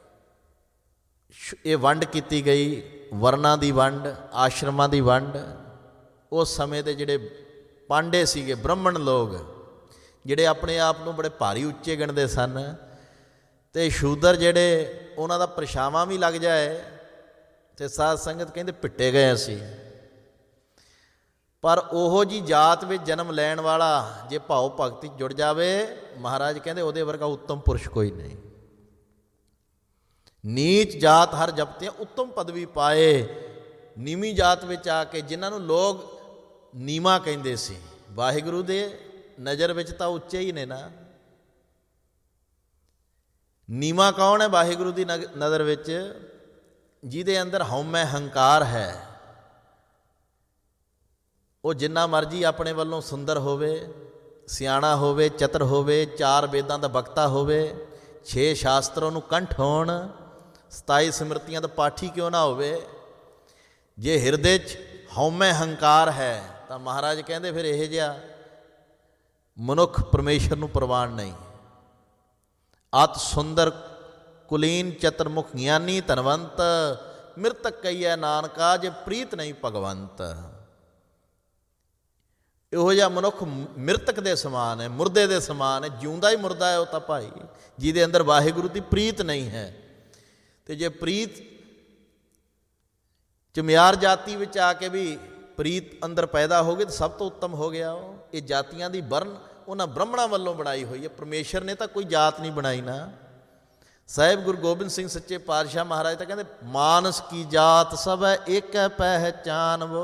ਇਹ ਵੰਡ ਕੀਤੀ ਗਈ। ਵਰਨਾਂ ਦੀ ਵੰਡ, ਆਸ਼ਰਮਾਂ ਦੀ ਵੰਡ। ਉਸ ਸਮੇਂ ਦੇ ਜਿਹੜੇ ਪਾਂਡੇ ਸੀਗੇ, ਬ੍ਰਾਹਮਣ ਲੋਕ, ਜਿਹੜੇ ਆਪਣੇ ਆਪ ਨੂੰ ਬੜੇ ਭਾਰੀ ਉੱਚੇ ਗਿਣਦੇ ਸਨ, ਅਤੇ ਸ਼ੂਦਰ ਜਿਹੜੇ ਉਹਨਾਂ ਦਾ ਪਰਛਾਵਾਂ ਵੀ ਲੱਗ ਜਾਏ ਅਤੇ ਸਾਧ ਸੰਗਤ ਕਹਿੰਦੇ ਪਿੱਟੇ ਗਏ ਅਸੀਂ। ਪਰ ਉਹੋ ਜਿਹੀ ਜਾਤ ਵਿੱਚ ਜਨਮ ਲੈਣ ਵਾਲਾ ਜੇ ਭਾਵ ਭਗਤੀ ਜੁੜ ਜਾਵੇ, ਮਹਾਰਾਜ ਕਹਿੰਦੇ ਉਹਦੇ ਵਰਗਾ ਉੱਤਮ ਪੁਰਸ਼ ਕੋਈ ਨਹੀਂ। ਨੀਚ ਜਾਤ ਹਰ ਜਪਤਿਆਂ ਉੱਤਮ ਪਦਵੀ ਪਾਏ। ਨੀਵੀਂ ਜਾਤ ਵਿੱਚ ਆ ਕੇ ਜਿਨ੍ਹਾਂ ਨੂੰ ਲੋਕ ਨੀਵਾਂ ਕਹਿੰਦੇ ਸੀ, ਵਾਹਿਗੁਰੂ ਦੇ ਨਜ਼ਰ ਵਿੱਚ ਤਾਂ ਉੱਚੇ ਹੀ ਨੇ ਨਾ। ਨੀਵਾਂ ਕੌਣ ਹੈ ਵਾਹਿਗੁਰੂ ਦੀ ਨਜ਼ਰ ਵਿੱਚ? ਜਿਹਦੇ ਅੰਦਰ ਹਉਮੈ ਹੰਕਾਰ ਹੈ। ਉਹ ਜਿੰਨਾ ਮਰਜ਼ੀ ਆਪਣੇ ਵੱਲੋਂ ਸੁੰਦਰ ਹੋਵੇ, ਸਿਆਣਾ ਹੋਵੇ, ਚਤਰ ਹੋਵੇ, 4 ਵੇਦਾਂ ਦਾ ਵਕਤਾ ਹੋਵੇ, 6 ਸ਼ਾਸਤਰਾਂ ਨੂੰ ਕੰਠ ਹੋਣ, 27 ਸਿਮਰਤੀਆਂ ਦਾ ਪਾਠੀ ਕਿਉਂ ਨਾ ਹੋਵੇ, ਜੇ ਹਿਰਦੇ 'ਚ ਹਉਮੈ ਹੰਕਾਰ ਹੈ ਤਾਂ ਮਹਾਰਾਜ ਕਹਿੰਦੇ ਫਿਰ ਇਹ ਜਿਹਾ ਮਨੁੱਖ ਪਰਮੇਸ਼ਰ ਨੂੰ ਪ੍ਰਵਾਨ ਨਹੀਂ। ਅਤ ਸੁੰਦਰ ਕੁਲੀਨ ਚਤੁਰਮੁਖ ਗਿਆਨੀ ਧਨਵੰਤ, ਮਿਰਤਕ ਕਹੀਐ ਨਾਨਕਾ ਜੇ ਪ੍ਰੀਤ ਨਹੀਂ ਭਗਵੰਤ। ਇਹੋ ਜਿਹਾ ਮਨੁੱਖ ਮਿਰਤਕ ਦੇ ਸਮਾਨ ਹੈ, ਮੁਰਦੇ ਦੇ ਸਮਾਨ ਹੈ। ਜਿਉਂਦਾ ਹੀ ਮੁਰਦਾ ਹੈ ਉਹ ਤਾਂ ਭਾਈ, ਜਿਹਦੇ ਅੰਦਰ ਵਾਹਿਗੁਰੂ ਦੀ ਪ੍ਰੀਤ ਨਹੀਂ ਹੈ। ਅਤੇ ਜੇ ਪ੍ਰੀਤ ਚਮਿਆਰ ਜਾਤੀ ਵਿੱਚ ਆ ਕੇ ਵੀ ਪ੍ਰੀਤ ਅੰਦਰ ਪੈਦਾ ਹੋ ਗਈ ਤਾਂ ਸਭ ਤੋਂ ਉੱਤਮ ਹੋ ਗਿਆ ਉਹ। ਇਹ ਜਾਤੀਆਂ ਦੀ ਵਰਨ ਉਹਨਾਂ ਬ੍ਰਾਹਮਣਾਂ ਵੱਲੋਂ ਬਣਾਈ ਹੋਈ ਹੈ, ਪਰਮੇਸ਼ਰ ਨੇ ਤਾਂ ਕੋਈ ਜਾਤ ਨਹੀਂ ਬਣਾਈ ਨਾ। ਸਾਹਿਬ ਗੁਰੂ ਗੋਬਿੰਦ ਸਿੰਘ ਸੱਚੇ ਪਾਤਸ਼ਾਹ ਮਹਾਰਾਜ ਤਾਂ ਕਹਿੰਦੇ ਮਾਨਸ ਕੀ ਜਾਤ ਸਭ ਹੈ ਏਕੈ ਪਹਿਚਾਨ ਵੋ।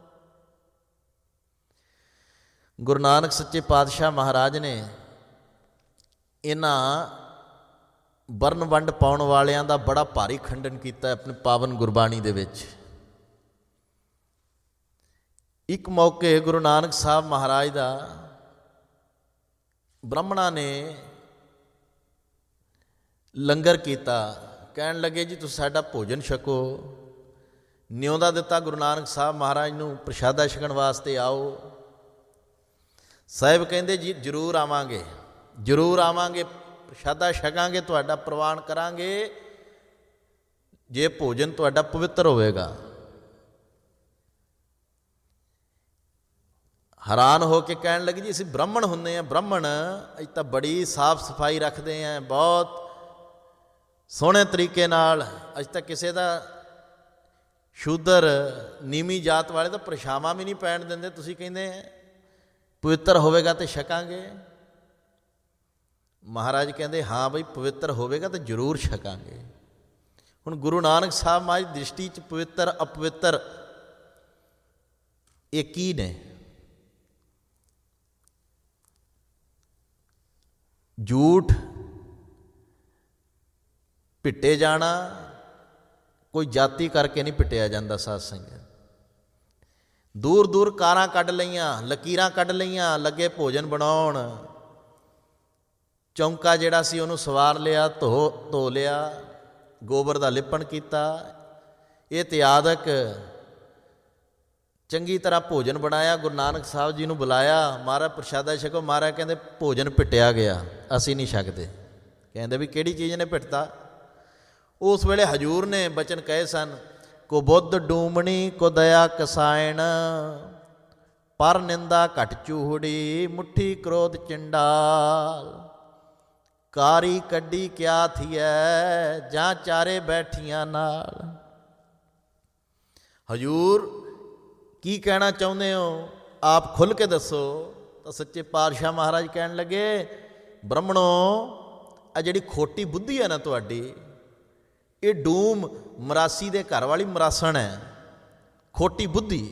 ਗੁਰੂ ਨਾਨਕ ਸੱਚੇ ਪਾਤਸ਼ਾਹ ਮਹਾਰਾਜ ਨੇ ਇਹਨਾਂ ਵਰਨ ਵੰਡ ਪਾਉਣ ਵਾਲਿਆਂ ਦਾ ਬੜਾ ਭਾਰੀ ਖੰਡਨ ਕੀਤਾ ਆਪਣੀ ਪਾਵਨ ਗੁਰਬਾਣੀ ਦੇ ਵਿੱਚ। ਇੱਕ ਮੌਕੇ ਗੁਰੂ ਨਾਨਕ ਸਾਹਿਬ ਮਹਾਰਾਜ ਦਾ ਬ੍ਰਾਹਮਣਾਂ ਨੇ ਲੰਗਰ ਕੀਤਾ। ਕਹਿਣ ਲੱਗੇ ਜੀ ਤੁਸੀਂ ਸਾਡਾ ਭੋਜਨ ਛਕੋ। ਨਿਉਂਦਾ ਦਿੱਤਾ ਗੁਰੂ ਨਾਨਕ ਸਾਹਿਬ ਮਹਾਰਾਜ ਨੂੰ ਪ੍ਰਸ਼ਾਦਾ ਛਕਣ ਵਾਸਤੇ ਆਓ। ਸਾਹਿਬ ਕਹਿੰਦੇ ਜੀ ਜ਼ਰੂਰ ਆਵਾਂਗੇ, ਜ਼ਰੂਰ ਆਵਾਂਗੇ, ਪ੍ਰਸ਼ਾਦਾ ਛਕਾਂਗੇ, ਤੁਹਾਡਾ ਪ੍ਰਵਾਨ ਕਰਾਂਗੇ ਜੇ ਭੋਜਨ ਤੁਹਾਡਾ ਪਵਿੱਤਰ ਹੋਵੇਗਾ। ਹੈਰਾਨ ਹੋ ਕੇ ਕਹਿਣ ਲੱਗੇ ਜੀ ਅਸੀਂ ਬ੍ਰਾਹਮਣ ਹੁੰਦੇ ਹਾਂ, ਬ੍ਰਾਹਮਣ ਅਸੀਂ ਤਾਂ ਬੜੀ ਸਾਫ ਸਫਾਈ ਰੱਖਦੇ ਹਾਂ, ਬਹੁਤ ਸੋਹਣੇ ਤਰੀਕੇ ਨਾਲ, ਅਸੀਂ ਤਾਂ ਕਿਸੇ ਦਾ ਸ਼ੂਦਰ ਨੀਵੀਂ ਜਾਤ ਵਾਲੇ ਤਾਂ ਪਰਛਾਵਾਂ ਵੀ ਨਹੀਂ ਪੈਣ ਦਿੰਦੇ, ਤੁਸੀਂ ਕਹਿੰਦੇ ਪਵਿੱਤਰ ਹੋਵੇਗਾ ਤਾਂ ਛਕਾਂਗੇ। ਮਹਾਰਾਜ ਕਹਿੰਦੇ ਹਾਂ ਬਈ ਪਵਿੱਤਰ ਹੋਵੇਗਾ ਤਾਂ ਜ਼ਰੂਰ ਛਕਾਂਗੇ। ਹੁਣ ਗੁਰੂ ਨਾਨਕ ਸਾਹਿਬ ਮਹਾਰਾਜ ਦੀ ਦ੍ਰਿਸ਼ਟੀ 'ਚ ਪਵਿੱਤਰ ਅਪਵਿੱਤਰ ਇਹ ਕੀ ਨੇ? ਝੂਠ ਪਿੱਟੇ ਜਾਣਾ ਕੋਈ ਜਾਤੀ ਕਰਕੇ ਨਹੀਂ ਪਿੱਟਿਆ ਜਾਂਦਾ। ਸਾਧ ਸੰਗਤ ਦੂਰ ਦੂਰ ਕਾਰਾਂ ਕੱਢ ਲਈਆਂ, ਲਕੀਰਾਂ ਕੱਢ ਲਈਆਂ, ਲੱਗੇ ਭੋਜਨ ਬਣਾਉਣ। ਚੌਂਕਾ ਜਿਹੜਾ ਸੀ ਉਹਨੂੰ ਸਵਾਰ ਲਿਆ, ਧੋ ਲਿਆ, ਗੋਬਰ ਦਾ ਲਿਪਣ ਕੀਤਾ। ਇਹ ਤਿਆਦਕ ਚੰਗੀ ਤਰ੍ਹਾਂ ਭੋਜਨ ਬਣਾਇਆ, ਗੁਰੂ ਨਾਨਕ ਸਾਹਿਬ ਜੀ ਨੂੰ ਬੁਲਾਇਆ, ਮਹਾਰਾਜ ਪ੍ਰਸ਼ਾਦਾ ਛਕੋ। ਮਹਾਰਾਜ ਕਹਿੰਦੇ ਭੋਜਨ ਪਿੱਟਿਆ ਗਿਆ, ਅਸੀਂ ਨਹੀਂ ਛਕਦੇ। ਕਹਿੰਦੇ ਵੀ ਕਿਹੜੀ ਚੀਜ਼ ਨੇ ਪਿੱਟਤਾ? ਉਸ ਵੇਲੇ ਹਜ਼ੂਰ ਨੇ ਬਚਨ ਕਹੇ ਸਨ, ਕੋ ਬੁੱਧ ਡੂਮਣੀ ਕੋ ਦਇਆ ਕਸਾਇਣ, ਪਰ ਨਿੰਦਾ ਘਟ ਚੂਹੜੀ, ਮੁੱਠੀ ਕ੍ਰੋਧ ਚੰਡਾਲ, ਕਾਰੀ ਕੱਢੀ ਕਿਆ ਥੀਐ, ਜਾਂ ਚਾਰੇ ਬੈਠੀਆਂ ਨਾਲ। ਹਜ਼ੂਰ ਕੀ ਕਹਿਣਾ ਚਾਹੁੰਦੇ ਹੋ? ਆਪ ਖੁੱਲ੍ਹ ਕੇ ਦੱਸੋ। ਤਾਂ ਸੱਚੇ ਪਾਤਸ਼ਾਹ ਮਹਾਰਾਜ ਕਹਿਣ ਲੱਗੇ, ਬ੍ਰਾਹਮਣੋ ਆ ਜਿਹੜੀ ਖੋਟੀ ਬੁੱਧੀ ਹੈ ਨਾ ਤੁਹਾਡੀ, ਇਹ ਡੂਮ ਮਰਾਸੀ ਦੇ ਘਰ ਵਾਲੀ ਮਰਾਸਣ ਹੈ। ਖੋਟੀ ਬੁੱਧੀ,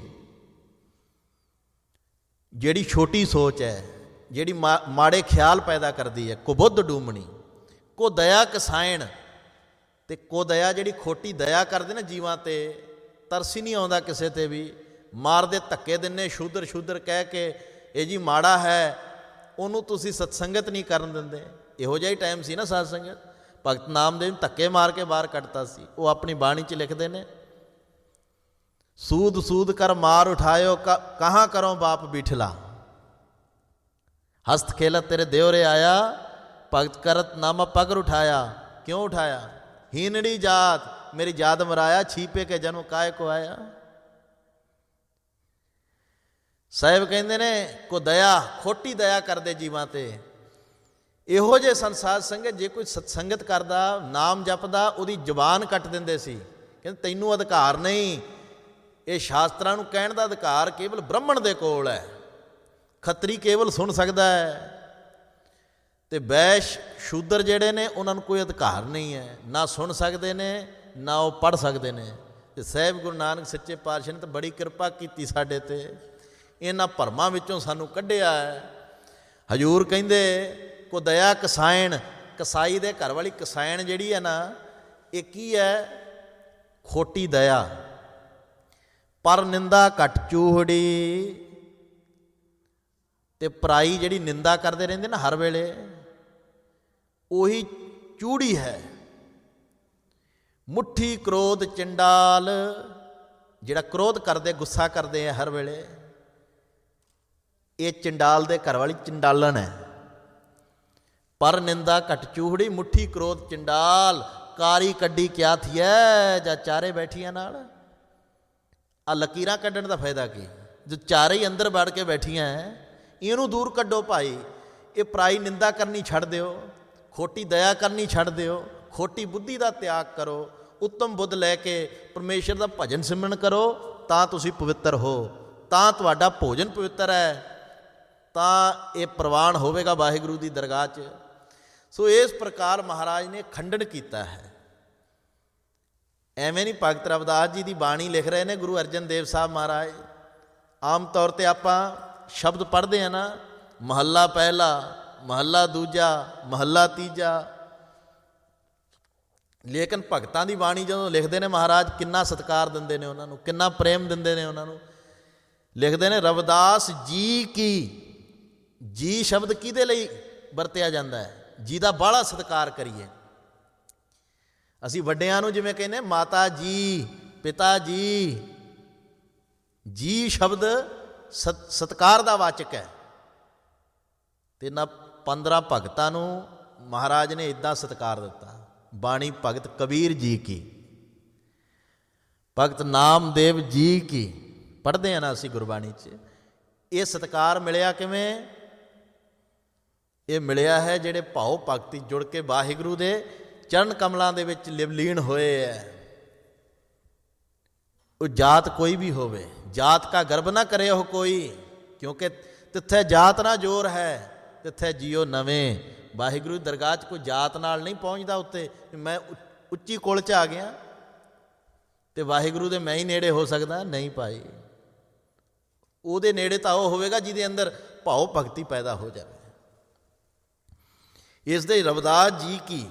ਜਿਹੜੀ ਛੋਟੀ ਸੋਚ ਹੈ, ਜਿਹੜੀ ਮਾੜੇ ਖਿਆਲ ਪੈਦਾ ਕਰਦੀ ਹੈ। ਕੁਬੁੱਧ ਡੂਮਣੀ ਕੋ ਦਇਆ ਕਸਾਇਣ, ਅਤੇ ਕੋ ਦਇਆ ਜਿਹੜੀ ਖੋਟੀ ਦਇਆ ਕਰਦੇ ਨਾ ਜੀਵਾਂ 'ਤੇ, ਤਰਸ ਹੀ ਨਹੀਂ ਆਉਂਦਾ ਕਿਸੇ 'ਤੇ ਵੀ, ਮਾਰਦੇ ਧੱਕੇ ਦਿੰਦੇ ਸ਼ੂਦਰ ਸ਼ੂਦਰ ਕਹਿ ਕੇ, ਇਹ ਜੀ ਮਾੜਾ ਹੈ, ਉਹਨੂੰ ਤੁਸੀਂ ਸਤਸੰਗਤ ਨਹੀਂ ਕਰਨ ਦਿੰਦੇ। ਇਹੋ ਜਿਹਾ ਹੀ ਟਾਈਮ ਸੀ ਨਾ ਸਾਧ ਸੰਗਤ। ਭਗਤ ਨਾਮਦੇਵ ਧੱਕੇ ਮਾਰ ਕੇ ਬਾਹਰ ਕੱਢਤਾ ਸੀ। ਉਹ ਆਪਣੀ ਬਾਣੀ 'ਚ ਲਿਖਦੇ ਨੇ, ਸੂਦ ਸੂਦ ਕਰ ਮਾਰ ਉਠਾਇਓ, ਕਹਾਂ ਕਰੋ ਬਾਪ ਬੀਠਲਾ, ਹਸਤ ਖੇਲਤ ਤੇਰੇ ਦਿਓਰੇ ਆਇਆ, ਭਗਤ ਕਰਤ ਨਾਮਾ ਪਗਰ ਉਠਾਇਆ। ਕਿਉਂ ਉਠਾਇਆ? ਹੀਨੜੀ ਜਾਤ ਮੇਰੀ ਜਾਤ ਮਰਾਇਆ, ਛੀਪੇ ਕੇ ਜਨਮ ਕਾਇ ਕੋ ਆਇਆ। ਸਾਹਿਬ ਕਹਿੰਦੇ ਨੇ ਕੋ ਦਇਆ, ਖੋਟੀ ਦਇਆ ਕਰਦੇ ਜੀਵਾਂ 'ਤੇ। ਇਹੋ ਜਿਹੇ ਸੰਸਾਰ ਸੰਗਤ, ਜੇ ਕੋਈ ਸਤਸੰਗਤ ਕਰਦਾ, ਨਾਮ ਜਪਦਾ, ਉਹਦੀ ਜ਼ੁਬਾਨ ਕੱਟ ਦਿੰਦੇ ਸੀ। ਕਹਿੰਦੇ ਤੈਨੂੰ ਅਧਿਕਾਰ ਨਹੀਂ, ਇਹ ਸ਼ਾਸਤਰਾਂ ਨੂੰ ਕਹਿਣ ਦਾ ਅਧਿਕਾਰ ਕੇਵਲ ਬ੍ਰਾਹਮਣ ਦੇ ਕੋਲ ਹੈ, ਖੱਤਰੀ ਕੇਵਲ ਸੁਣ ਸਕਦਾ ਹੈ। ਅਤੇ ਵੈਸ਼ ਸ਼ੂਦਰ ਜਿਹੜੇ ਨੇ ਉਹਨਾਂ ਨੂੰ ਕੋਈ ਅਧਿਕਾਰ ਨਹੀਂ ਹੈ, ਨਾ ਸੁਣ ਸਕਦੇ ਨੇ ਨਾ ਉਹ ਪੜ੍ਹ ਸਕਦੇ ਨੇ। ਅਤੇ ਸਾਹਿਬ ਗੁਰੂ ਨਾਨਕ ਸੱਚੇ ਪਾਤਸ਼ਾਹ ਨੇ ਤਾਂ ਬੜੀ ਕਿਰਪਾ ਕੀਤੀ ਸਾਡੇ 'ਤੇ, ਇਹਨਾਂ ਭਰਮਾਂ ਵਿੱਚੋਂ ਸਾਨੂੰ ਕੱਢਿਆ ਹੈ। ਹਜ਼ੂਰ ਕਹਿੰਦੇ ਕੋ ਦਇਆ ਕਸਾਇਣ, ਕਸਾਈ ਦੇ ਘਰ ਵਾਲੀ ਕਸਾਇਣ ਜਿਹੜੀ ਹੈ ਨਾ, ਇਹ ਕੀ ਹੈ? ਖੋਟੀ ਦਇਆ। ਪਰ ਨਿੰਦਾ ਘੱਟ ਚੂਹੜੀ, ਅਤੇ ਪਰਾਈ ਜਿਹੜੀ ਨਿੰਦਾ ਕਰਦੇ ਰਹਿੰਦੇ ਨਾ ਹਰ ਵੇਲੇ, ਉਹੀ ਚੂੜੀ ਹੈ। ਮੁੱਠੀ ਕ੍ਰੋਧ ਚੰਡਾਲ, ਜਿਹੜਾ ਕ੍ਰੋਧ ਕਰਦੇ ਗੁੱਸਾ ਕਰਦੇ ਆ ਹਰ ਵੇਲੇ, ਇਹ ਚੰਡਾਲ ਦੇ ਘਰ ਵਾਲੀ ਚੰਡਾਲਣ ਹੈ। ਪਰ ਨਿੰਦਾ ਘਟ ਚੂਹੜੀ, ਮੁੱਠੀ ਕ੍ਰੋਧ ਚੰਡਾਲ, ਕਾਰੀ ਕੱਢੀ ਕਿਆ ਥੀਐ ਜਾਂ ਚਾਰੇ ਬੈਠੀਆਂ ਨਾਲ। ਆਹ ਲਕੀਰਾਂ ਕੱਢਣ ਦਾ ਫਾਇਦਾ ਕੀ? ਜੋ ਚਾਰੇ ਹੀ ਅੰਦਰ ਵੜ ਕੇ ਬੈਠੀਆਂ ਹੈ, ਇਹਨੂੰ ਦੂਰ ਕੱਢੋ ਭਾਈ। ਇਹ ਪਰਾਈ ਨਿੰਦਾ ਕਰਨੀ ਛੱਡ ਦਿਓ, ਖੋਟੀ ਦਇਆ ਕਰਨੀ ਛੱਡ ਦਿਓ, ਖੋਟੀ ਬੁੱਧੀ ਦਾ ਤਿਆਗ ਕਰੋ, ਉੱਤਮ ਬੁੱਧ ਲੈ ਕੇ ਪਰਮੇਸ਼ਰ ਦਾ ਭਜਨ ਸਿਮਰਨ ਕਰੋ, ਤਾਂ ਤੁਸੀਂ ਪਵਿੱਤਰ ਹੋ, ਤਾਂ ਤੁਹਾਡਾ ਭੋਜਨ ਪਵਿੱਤਰ ਹੈ, ਤਾਂ ਇਹ ਪ੍ਰਵਾਨ ਹੋਵੇਗਾ ਵਾਹਿਗੁਰੂ ਦੀ ਦਰਗਾਹ 'ਚ। ਸੋ ਇਸ ਪ੍ਰਕਾਰ ਮਹਾਰਾਜ ਨੇ ਖੰਡਨ ਕੀਤਾ ਹੈ। ਐਵੇਂ ਨਹੀਂ ਭਗਤ ਰਵਿਦਾਸ ਜੀ ਦੀ ਬਾਣੀ ਲਿਖ ਰਹੇ ਨੇ ਗੁਰੂ ਅਰਜਨ ਦੇਵ ਸਾਹਿਬ ਮਹਾਰਾਜ। ਆਮ ਤੌਰ 'ਤੇ ਆਪਾਂ ਸ਼ਬਦ ਪੜ੍ਹਦੇ ਹਾਂ ਨਾ, ਮਹੱਲਾ ਪਹਿਲਾ, ਮਹੱਲਾ ਦੂਜਾ, ਮਹੱਲਾ ਤੀਜਾ, ਲੇਕਿਨ ਭਗਤਾਂ ਦੀ ਬਾਣੀ ਜਦੋਂ ਲਿਖਦੇ ਨੇ ਮਹਾਰਾਜ, ਕਿੰਨਾ ਸਤਿਕਾਰ ਦਿੰਦੇ ਨੇ ਉਹਨਾਂ ਨੂੰ, ਕਿੰਨਾ ਪ੍ਰੇਮ ਦਿੰਦੇ ਨੇ ਉਹਨਾਂ ਨੂੰ। ਲਿਖਦੇ ਨੇ ਰਵਿਦਾਸ ਜੀ ਕੀ। ਜੀ ਸ਼ਬਦ ਕਿਹਦੇ ਲਈ ਵਰਤਿਆ ਜਾਂਦਾ ਹੈ? ਜਿਹਦਾ ਬਾਹਲਾ ਸਤਿਕਾਰ ਕਰੀਏ। ਅਸੀਂ ਵੱਡਿਆਂ ਨੂੰ ਜਿਵੇਂ ਕਹਿੰਦੇ ਮਾਤਾ ਜੀ, ਪਿਤਾ ਜੀ, ਜੀ ਸ਼ਬਦ ਸਤਿਕਾਰ ਦਾ ਵਾਚਕ ਹੈ। ਅਤੇ ਨਾ 15 ਭਗਤਾਂ ਨੂੰ ਮਹਾਰਾਜ ਨੇ ਇੱਦਾਂ ਸਤਿਕਾਰ ਦਿੱਤਾ। ਬਾਣੀ ਭਗਤ ਕਬੀਰ ਜੀ ਕੀ, ਭਗਤ ਨਾਮਦੇਵ ਜੀ ਕੀ, ਪੜ੍ਹਦੇ ਹਾਂ ਨਾ ਅਸੀਂ ਗੁਰਬਾਣੀ 'ਚ। ਇਹ ਸਤਿਕਾਰ ਮਿਲਿਆ ਕਿਵੇਂ? ਇਹ ਮਿਲਿਆ ਹੈ ਜਿਹੜੇ ਭਾਉ ਭਗਤੀ ਜੁੜ ਕੇ ਵਾਹਿਗੁਰੂ ਦੇ ਚਰਨ ਕਮਲਾਂ ਦੇ ਵਿੱਚ ਲਿਵਲੀਨ ਹੋਏ ਹੈ। ਉਹ ਜਾਤ ਕੋਈ ਵੀ ਹੋਵੇ, ਜਾਤ ਕਾ ਗਰਬ ਨਾ ਕਰੇ ਉਹ ਕੋਈ, ਕਿਉਂਕਿ ਤਿੱਥੇ ਜਾਤ ਨਾ ਜੋਰ ਹੈ, ਤਿੱਥੇ ਜੀਓ ਨਵੇਂ। ਵਾਹਿਗੁਰੂ ਦੀ ਦਰਗਾਹ 'ਚ ਕੋਈ ਜਾਤ ਨਾਲ ਨਹੀਂ ਪਹੁੰਚਦਾ ਉੱਤੇ। ਮੈਂ ਉੱਚੀ ਕੁਲ 'ਚ ਆ ਗਿਆ ਅਤੇ ਵਾਹਿਗੁਰੂ ਦੇ ਮੈਂ ਹੀ ਨੇੜੇ ਹੋ ਸਕਦਾ? ਨਹੀਂ ਭਾਈ, ਉਹਦੇ ਨੇੜੇ ਤਾਂ ਉਹ ਹੋਵੇਗਾ ਜਿਹਦੇ ਅੰਦਰ ਭਾਉ ਭਗਤੀ ਪੈਦਾ ਹੋ ਜਾਵੇ। ਇਸ ਦੇ ਰਵਿਦਾਸ ਜੀ ਕੀ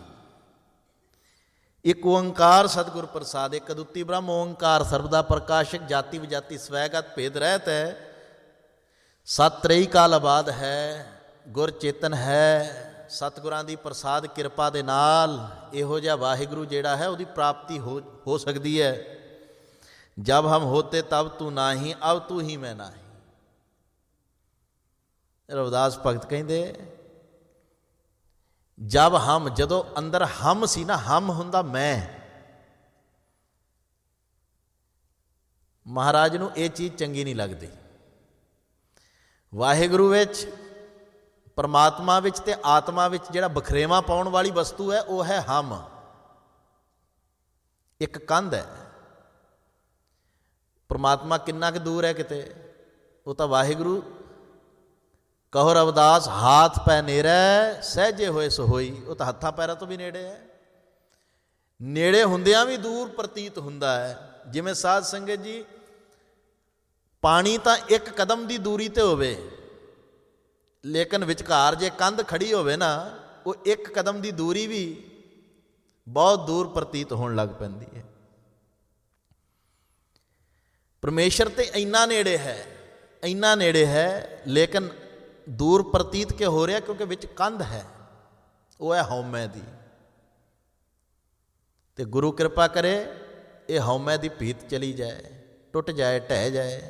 ਇੱਕ ਓੰਕਾਰ ਸਤਿਗੁਰ ਪ੍ਰਸਾਦ, ਇੱਕ ਅਦੁੱਤੀ ਬ੍ਰਹਮ ਓੰਕਾਰ, ਸਰਬਦਾ ਪ੍ਰਕਾਸ਼ਕ, ਜਾਤੀ ਵਿਜਾਤੀ ਸਵੈਗਤ ਭੇਦ ਰਹਿਤ ਹੈ, ਸਤ ਤਰਈ ਕਾਲ ਆਬਾਦ ਹੈ, ਗੁਰ ਚੇਤਨ ਹੈ। ਸਤਿਗੁਰਾਂ ਦੀ ਪ੍ਰਸਾਦ ਕਿਰਪਾ ਦੇ ਨਾਲ ਇਹੋ ਜਿਹਾ ਵਾਹਿਗੁਰੂ ਜਿਹੜਾ ਹੈ ਉਹਦੀ ਪ੍ਰਾਪਤੀ ਹੋ ਸਕਦੀ ਹੈ। ਜਬ ਹਮ ਹੋਤੇ ਤਬ ਤੂੰ ਨਾਹੀਂ, ਅਬ ਤੂੰ ਹੀ ਮੈਂ ਨਾਹੀਂ। ਰਵਿਦਾਸ ਭਗਤ ਕਹਿੰਦੇ ਜਬ ਹਮ, ਜਦੋਂ ਅੰਦਰ ਹਮ ਸੀ ਨਾ, ਹਮ ਹੁੰਦਾ ਮੈਂ। ਮਹਾਰਾਜ ਨੂੰ ਇਹ ਚੀਜ਼ ਚੰਗੀ ਨਹੀਂ ਲੱਗਦੀ। ਵਾਹਿਗੁਰੂ ਵਿੱਚ, ਪਰਮਾਤਮਾ ਵਿੱਚ ਅਤੇ ਆਤਮਾ ਵਿੱਚ ਜਿਹੜਾ ਬਖਰੇਵਾਂ ਪਾਉਣ ਵਾਲੀ ਵਸਤੂ ਹੈ ਉਹ ਹੈ ਹਮ। ਇੱਕ ਕੰਧ ਹੈ। ਪਰਮਾਤਮਾ ਕਿੰਨਾ ਕੁ ਦੂਰ ਹੈ ਕਿਤੇ? ਉਹ ਤਾਂ ਵਾਹਿਗੁਰੂ ਕਹੋ ਰਵਿਦਾਸ ਹਾਥ ਪੈ ਨੇੜੇ, ਸਹਿਜੇ ਹੋਏ ਸੋ ਹੋਈ। ਉਹ ਤਾਂ ਹੱਥਾਂ ਪੈਰਾਂ ਤੋਂ ਵੀ ਨੇੜੇ ਹੈ। ਨੇੜੇ ਹੁੰਦਿਆਂ ਵੀ ਦੂਰ ਪ੍ਰਤੀਤ ਹੁੰਦਾ ਹੈ। ਜਿਵੇਂ ਸਾਧ ਸੰਗਤ ਜੀ, ਪਾਣੀ ਤਾਂ ਇੱਕ ਕਦਮ ਦੀ ਦੂਰੀ 'ਤੇ ਹੋਵੇ, ਲੇਕਿਨ ਵਿਚਕਾਰ ਜੇ ਕੰਧ ਖੜੀ ਹੋਵੇ ਨਾ, ਉਹ ਇੱਕ ਕਦਮ ਦੀ ਦੂਰੀ ਵੀ ਬਹੁਤ ਦੂਰ ਪ੍ਰਤੀਤ ਹੋਣ ਲੱਗ ਪੈਂਦੀ ਹੈ। ਪਰਮੇਸ਼ਰ ਤੇ ਇੰਨਾ ਨੇੜੇ ਹੈ, ਇੰਨਾ ਨੇੜੇ ਹੈ, ਲੇਕਿਨ ਦੂਰ ਪ੍ਰਤੀਤ ਕਿਉਂ ਹੋ ਰਿਹਾ? ਕਿਉਂਕਿ ਵਿੱਚ ਕੰਧ ਹੈ, ਉਹ ਹੈ ਹਉਮੈ ਦੀ। ਤੇ ਗੁਰੂ ਕਿਰਪਾ ਕਰੇ ਇਹ ਹਉਮੈ ਦੀ ਭੀਤ ਚਲੀ ਜਾਏ, ਟੁੱਟ ਜਾਏ, ਢਹਿ ਜਾਏ।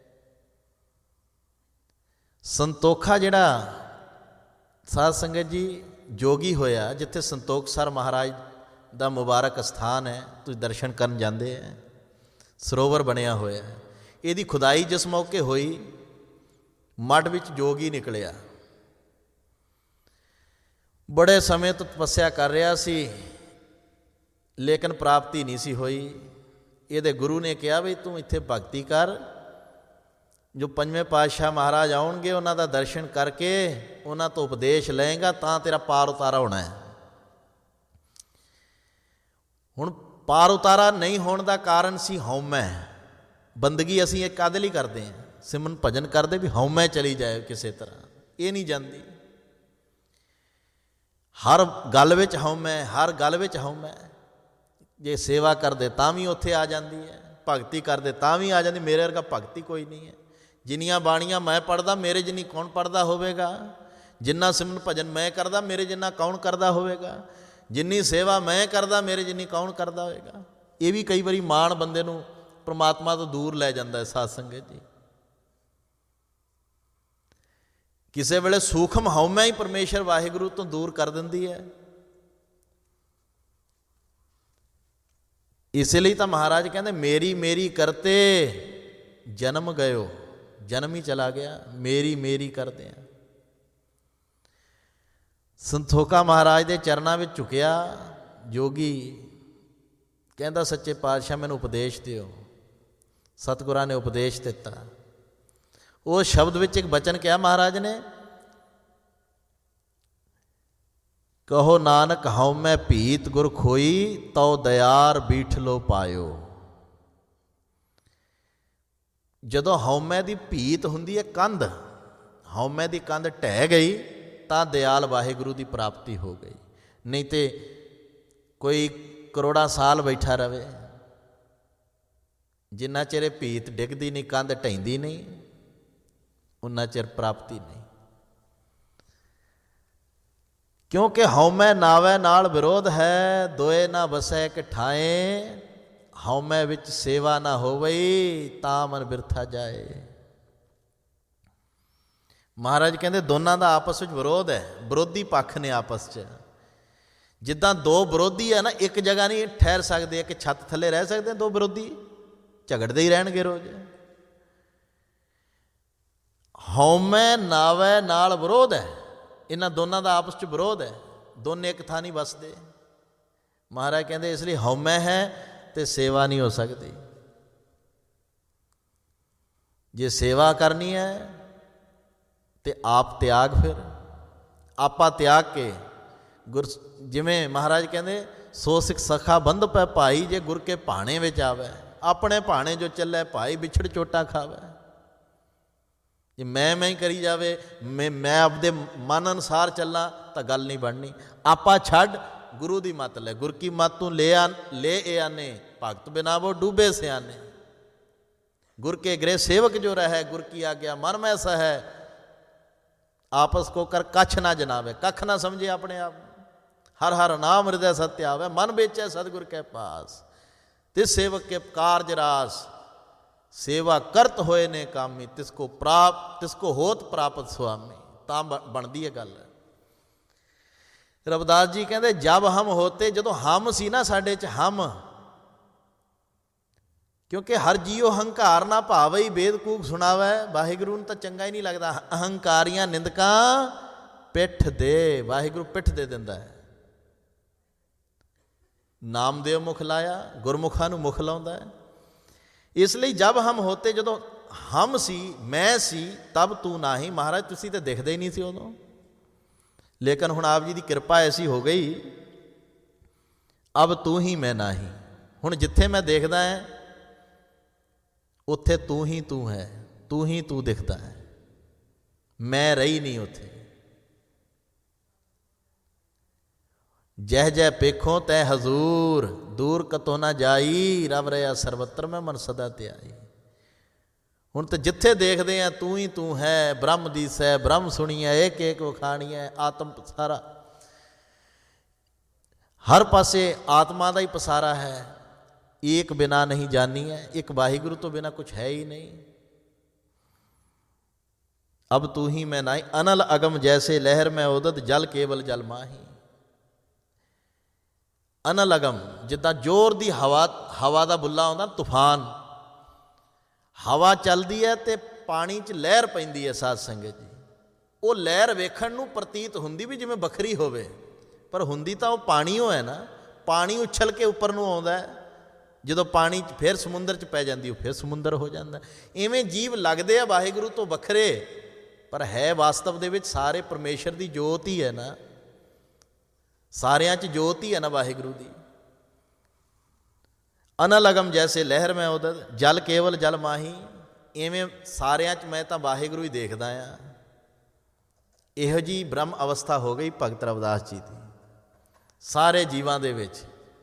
ਸੰਤੋਖਾ ਜਿਹੜਾ ਸਾਧ ਸੰਗਤ ਜੀ ਜੋਗੀ ਹੋਇਆ, ਜਿੱਥੇ ਸੰਤੋਖਸਰ ਮਹਾਰਾਜ ਦਾ ਮੁਬਾਰਕ ਅਸਥਾਨ ਹੈ, ਤੁਸੀਂ ਦਰਸ਼ਨ ਕਰਨ ਜਾਂਦੇ ਹੈ, ਸਰੋਵਰ ਬਣਿਆ ਹੋਇਆ। ਇਹਦੀ ਖੁਦਾਈ ਜਿਸ ਮੌਕੇ ਹੋਈ, ਮੱਠ ਵਿੱਚ ਜੋਗੀ ਨਿਕਲਿਆ। ਬੜੇ ਸਮੇਂ ਤੋਂ ਤਪੱਸਿਆ ਕਰ ਰਿਹਾ ਸੀ, ਲੇਕਿਨ ਪ੍ਰਾਪਤੀ ਨਹੀਂ ਸੀ ਹੋਈ। ਇਹਦੇ ਗੁਰੂ ਨੇ ਕਿਹਾ ਵੀ ਤੂੰ ਇੱਥੇ ਭਗਤੀ ਕਰ, ਜੋ ਪੰਜਵੇਂ ਪਾਤਸ਼ਾਹ ਮਹਾਰਾਜ ਆਉਣਗੇ ਉਹਨਾਂ ਦਾ ਦਰਸ਼ਨ ਕਰਕੇ ਉਹਨਾਂ ਤੋਂ ਉਪਦੇਸ਼ ਲਏਗਾ ਤਾਂ ਤੇਰਾ ਪਾਰ ਉਤਾਰਾ ਹੋਣਾ ਹੈ। ਹੁਣ ਪਾਰ ਉਤਾਰਾ ਨਹੀਂ ਹੋਣ ਦਾ ਕਾਰਨ ਸੀ ਹਉਮੈ। ਬੰਦਗੀ ਅਸੀਂ ਇਹ ਕਾਹਦੇ ਲਈ ਕਰਦੇ ਹਾਂ? ਸਿਮਰਨ ਭਜਨ ਕਰਦੇ ਵੀ ਹਉਮੈ ਚਲੀ ਜਾਏ ਕਿਸੇ ਤਰ੍ਹਾਂ, ਇਹ ਨਹੀਂ ਜਾਂਦੀ। ਹਰ ਗੱਲ ਵਿੱਚ ਹਉਮੈ, ਹਰ ਗੱਲ ਵਿੱਚ ਹਉਮੈ। ਜੇ ਸੇਵਾ ਕਰਦੇ ਤਾਂ ਵੀ ਉੱਥੇ ਆ ਜਾਂਦੀ ਹੈ, ਭਗਤੀ ਕਰਦੇ ਤਾਂ ਵੀ ਆ ਜਾਂਦੀ। ਮੇਰੇ ਵਰਗਾ ਭਗਤੀ ਕੋਈ ਨਹੀਂ ਹੈ। ਜਿੰਨੀਆਂ ਬਾਣੀਆਂ ਮੈਂ ਪੜ੍ਹਦਾ ਮੇਰੇ ਜਿੰਨੀ ਕੌਣ ਪੜ੍ਹਦਾ ਹੋਵੇਗਾ? ਜਿੰਨਾ ਸਿਮਰਨ ਭਜਨ ਮੈਂ ਕਰਦਾ ਮੇਰੇ ਜਿੰਨਾ ਕੌਣ ਕਰਦਾ ਹੋਵੇਗਾ? ਜਿੰਨੀ ਸੇਵਾ ਮੈਂ ਕਰਦਾ ਮੇਰੇ ਜਿੰਨੀ ਕੌਣ ਕਰਦਾ ਹੋਵੇਗਾ? ਇਹ ਵੀ ਕਈ ਵਾਰੀ ਮਾਣ ਬੰਦੇ ਨੂੰ ਪਰਮਾਤਮਾ ਤੋਂ ਦੂਰ ਲੈ ਜਾਂਦਾ ਹੈ ਸਾਧ ਸੰਗਤ ਜੀ। ਕਿਸੇ ਵੇਲੇ ਸੂਖਮ ਹਉਮੈ ਹੀ ਪਰਮੇਸ਼ਰ ਵਾਹਿਗੁਰੂ ਤੋਂ ਦੂਰ ਕਰ ਦਿੰਦੀ ਹੈ। ਇਸੇ ਲਈ ਤਾਂ ਮਹਾਰਾਜ ਕਹਿੰਦੇ ਮੇਰੀ ਮੇਰੀ ਕਰਤੇ ਜਨਮ ਗਇਓ। ਜਨਮ ਹੀ ਚਲਾ ਗਿਆ, ਮੇਰੀ ਮੇਰੀ ਕਰਦੇ ਆ। ਸੰਤੋਖਾ ਮਹਾਰਾਜ ਦੇ ਚਰਨਾਂ ਵਿੱਚ ਝੁਕਿਆ ਜੋਗੀ, ਕਹਿੰਦਾ ਸੱਚੇ ਪਾਤਸ਼ਾਹ ਮੈਨੂੰ ਉਪਦੇਸ਼ ਦਿਓ। ਸਤਿਗੁਰਾਂ ਨੇ ਉਪਦੇਸ਼ ਦਿੱਤਾ। ਉਹ ਸ਼ਬਦ ਵਿੱਚ ਇੱਕ ਬਚਨ ਕਿਹਾ ਮਹਾਰਾਜ ਨੇ, ਕਹੋ ਨਾਨਕ ਹਉਮੈ ਭੀਤ ਗੁਰ ਖੋਈ, ਤਉ ਦਇਆਰ ਬੀਠ ਲੋ ਪਾਇਓ। ਜਦੋਂ ਹਉਮੈ ਦੀ ਭੀਤ ਹੁੰਦੀ ਹੈ, ਕੰਧ, ਹਉਮੈ ਦੀ ਕੰਧ ਢਹਿ ਗਈ ਤਾਂ ਦਿਆਲ ਵਾਹਿਗੁਰੂ ਦੀ ਪ੍ਰਾਪਤੀ ਹੋ ਗਈ। ਨਹੀਂ ਤੇ ਕੋਈ ਕਰੋੜਾਂ ਸਾਲ ਬੈਠਾ ਰਵੇ, ਜਿੰਨਾ ਚਿਰ ਇਹ ਭੀਤ ਡਿੱਗਦੀ ਨਹੀਂ, ਕੰਧ ਢਹਿੰਦੀ ਨਹੀਂ, ਉਨਾ ਚਿਰ ਪ੍ਰਾਪਤੀ ਨਹੀਂ। ਕਿਉਂਕਿ ਹਉਮੈ ਨਾਵੈ ਨਾਲ ਵਿਰੋਧ ਹੈ, ਦੋਏ ਨਾ ਵਸੈ ਇਕ ਠਾਏ। ਹਉਮੈ ਵਿੱਚ ਸੇਵਾ ਨਾ ਹੋਵਈ, ਤਾਂ ਮਨ ਬਿਰਥਾ ਜਾਏ। ਮਹਾਰਾਜ ਕਹਿੰਦੇ ਦੋਨਾਂ ਦਾ ਆਪਸ ਵਿੱਚ ਵਿਰੋਧ ਹੈ, ਵਿਰੋਧੀ ਪੱਖ ਨੇ ਆਪਸ 'ਚ। ਜਿੱਦਾਂ ਦੋ ਵਿਰੋਧੀ ਹੈ ਨਾ, ਇੱਕ ਜਗ੍ਹਾ ਨਹੀਂ ਠਹਿਰ ਸਕਦੇ, ਇੱਕ ਛੱਤ ਥੱਲੇ ਰਹਿ ਸਕਦੇ। ਦੋ ਵਿਰੋਧੀ ਝਗੜਦੇ ਹੀ ਰਹਿਣਗੇ ਰੋਜ਼। ਹਉਮੈ ਨਾਵੈ ਨਾਲ ਵਿਰੋਧ ਹੈ, ਇਹਨਾਂ ਦੋਨਾਂ ਦਾ ਆਪਸ 'ਚ ਵਿਰੋਧ ਹੈ, ਦੋਨੇ ਇੱਕ ਥਾਂ ਨਹੀਂ ਵਸਦੇ। ਮਹਾਰਾਜ ਕਹਿੰਦੇ ਇਸ ਲਈ ਹਉਮੈ ਹੈ ਤੇ ਸੇਵਾ ਨਹੀਂ ਹੋ ਸਕਦੀ। ਜੇ ਸੇਵਾ ਕਰਨੀ ਹੈ ਤੇ ਆਪ ਤਿਆਗ, ਫਿਰ ਆਪਾ ਤਿਆਗ ਕੇ ਗੁਰ, ਜਿਵੇਂ ਮਹਾਰਾਜ ਕਹਿੰਦੇ ਸੋ ਸਿੱਖ ਸਖਾ ਬੰਧ ਪੈ ਭਾਈ, ਜੇ ਗੁਰ ਕੇ ਭਾਣੇ ਵਿੱਚ ਆਵੇ। ਆਪਣੇ ਭਾਣੇ ਜੋ ਚੱਲੇ ਭਾਈ, ਵਿਛੜ ਚੋਟਾ ਖਾਵੇ। ਜੇ ਮੈਂ ਹੀ ਕਰੀ ਜਾਵੇ, ਮੈਂ ਆਪਦੇ ਮਨ ਅਨੁਸਾਰ ਚੱਲਾਂ ਤਾਂ ਗੱਲ ਨਹੀਂ ਬਣਨੀ। ਆਪਾ ਛੱਡ, ਗੁਰੂ ਦੀ ਮੱਤ ਲੈ। ਗੁਰ ਕੀ ਮੱਤ ਤੂੰ ਲੈ ਏ ਆਨੇ, ਭਗਤ ਬਿਨਾ ਵੋ ਡੂਬੇ ਸਿਆਨੇ। गुर के गृह सेवक जो रहे, गुर की आज्ञा मन में सह है, आपस को कर कछ ना जनावे, कख ना समझे अपने आप। हर हर नाम हृदय सत्य आवे, मन बेचे सतगुर के पास। तिस सेवक के कार्य रास, सेवा करत होए ने कामी, तिसको होत प्राप्त स्वामी। ਤਾਂ ਬਣਦੀ ਹੈ ਗੱਲ। ਰਵਿਦਾਸ ਜੀ ਕਹਿੰਦੇ ਜਬ ਹਮ ਹੋਤੇ, ਜਦੋਂ ਹਮ ਸੀ ਨਾ ਸਾਡੇ 'ਚ, ਹਮ, ਕਿਉਂਕਿ ਹਰ ਜੀਓ ਹੰਕਾਰ ਨਾ ਭਾਵਈ, ਵੇਦ ਕੂਕ ਸੁਣਾਵੇ। ਵਾਹਿਗੁਰੂ ਨੂੰ ਤਾਂ ਚੰਗਾ ਹੀ ਨਹੀਂ ਲੱਗਦਾ। ਅਹੰਕਾਰੀਆਂ ਨਿੰਦਕਾਂ ਪਿੱਠ ਦੇ, ਵਾਹਿਗੁਰੂ ਪਿੱਠ ਦੇ ਦਿੰਦਾ ਹੈ। ਨਾਮਦੇਵ ਮੁਖ ਲਾਇਆ, ਗੁਰਮੁਖਾਂ ਨੂੰ ਮੁਖ ਲਾਉਂਦਾ ਹੈ। ਇਸ ਲਈ ਜਬ ਹਮ ਹੋਤੇ, ਜਦੋਂ ਹਮ ਸੀ, ਮੈਂ ਸੀ, ਤਬ ਤੂੰ ਨਾਹੀਂ। ਮਹਾਰਾਜ ਤੁਸੀਂ ਤਾਂ ਦਿਖਦੇ ਹੀ ਨਹੀਂ ਸੀ ਉਦੋਂ, ਲੇਕਿਨ ਹੁਣ ਆਪ ਜੀ ਦੀ ਕਿਰਪਾ ਐਸੀ ਹੋ ਗਈ, ਅਬ ਤੂੰ ਹੀ ਮੈਂ ਨਾਹੀਂ। ਹੁਣ ਜਿੱਥੇ ਮੈਂ ਦੇਖਦਾ ਹੈ ਉੱਥੇ ਤੂੰ ਹੀ ਤੂੰ ਹੈ, ਤੂੰ ਹੀ ਤੂੰ ਦਿਖਦਾ ਹੈ, ਮੈਂ ਰਹੀ ਨਹੀਂ ਉੱਥੇ। ਜਹ ਜਹ ਪੇਖੋ ਤੈ ਹਜ਼ੂਰ, ਦੂਰ ਕਤੋ ਨਾ ਜਾਈ, ਰਵ ਰਿਹਾ ਸਰਬੱਤਰ ਮੈਂ ਮਨ ਸਦਾ ਧਿਆਈ। ਹੁਣ ਤਾਂ ਜਿੱਥੇ ਦੇਖਦੇ ਆ ਤੂੰ ਹੀ ਤੂੰ ਹੈ। ਬ੍ਰਹਮ ਦੀਸੈ ਬ੍ਰਹਮ ਸੁਣੀਐ, ਏਕ ਏਕ ਵਖਾਣੀਐ, ਆਤਮ ਪਸਾਰਾ। ਹਰ ਪਾਸੇ ਆਤਮਾ ਦਾ ਹੀ ਪਸਾਰਾ ਹੈ। ਏਕ ਬਿਨਾ ਨਹੀਂ ਜਾਨੀ ਹੈ, ਇੱਕ ਵਾਹਿਗੁਰੂ ਤੋਂ ਬਿਨਾ ਕੁਛ ਹੈ ਹੀ ਨਹੀਂ। ਅਬ ਤੂੰ ਹੀ ਮੈਂ ਨਾਹੀ, ਅਨਲ ਅਗਮ ਜੈਸੇ ਲਹਿਰ ਮੈਂ ਉਦਤ, ਜਲ ਕੇਵਲ ਜਲ ਮਾਹੀ। ਅਨਲ ਅਗਮ, ਜਿੱਦਾਂ ਜ਼ੋਰ ਦੀ ਹਵਾ ਦਾ ਬੁੱਲਾ ਆਉਂਦਾ, ਤੂਫਾਨ, ਹਵਾ ਚੱਲਦੀ ਹੈ ਤੇ ਪਾਣੀ 'ਚ ਲਹਿਰ ਪੈਂਦੀ ਹੈ। ਸਾਧ ਸੰਗਤ ਜੀ, ਉਹ ਲਹਿਰ ਵੇਖਣ ਨੂੰ ਪ੍ਰਤੀਤ ਹੁੰਦੀ ਵੀ ਜਿਵੇਂ ਵੱਖਰੀ ਹੋਵੇ, ਪਰ ਹੁੰਦੀ ਤਾਂ ਉਹ ਪਾਣੀ ਓ ਹੈ ਨਾ। ਪਾਣੀ ਉਛਲ ਕੇ ਉੱਪਰ ਨੂੰ ਆਉਂਦਾ ਹੈ, ਜਦੋਂ ਪਾਣੀ 'ਚ ਫਿਰ ਸਮੁੰਦਰ 'ਚ ਪੈ ਜਾਂਦੀ, ਉਹ ਫਿਰ ਸਮੁੰਦਰ ਹੋ ਜਾਂਦਾ। ਇਵੇਂ ਜੀਵ ਲੱਗਦੇ ਆ ਵਾਹਿਗੁਰੂ ਤੋਂ ਵੱਖਰੇ, ਪਰ ਹੈ ਵਾਸਤਵ ਦੇ ਵਿੱਚ ਸਾਰੇ ਪਰਮੇਸ਼ਰ ਦੀ ਜੋਤ ਹੀ ਹੈ ਨਾ, ਸਾਰਿਆਂ 'ਚ ਜੋਤ ਹੀ ਹੈ ਨਾ ਵਾਹਿਗੁਰੂ ਦੀ। ਅਨਲ ਅਗਮ ਜੈਸੇ ਲਹਿਰ ਮੈਂ ਉਦਦ, ਜਲ ਕੇਵਲ ਜਲ ਮਾਹੀ। ਇਵੇਂ ਸਾਰਿਆਂ 'ਚ ਮੈਂ ਤਾਂ ਵਾਹਿਗੁਰੂ ਹੀ ਦੇਖਦਾ ਹਾਂ। ਇਹੋ ਜਿਹੀ ਬ੍ਰਹਮ ਅਵਸਥਾ ਹੋ ਗਈ ਭਗਤ ਰਵਿਦਾਸ ਜੀ ਦੀ। ਸਾਰੇ ਜੀਵਾਂ ਦੇ ਵਿੱਚ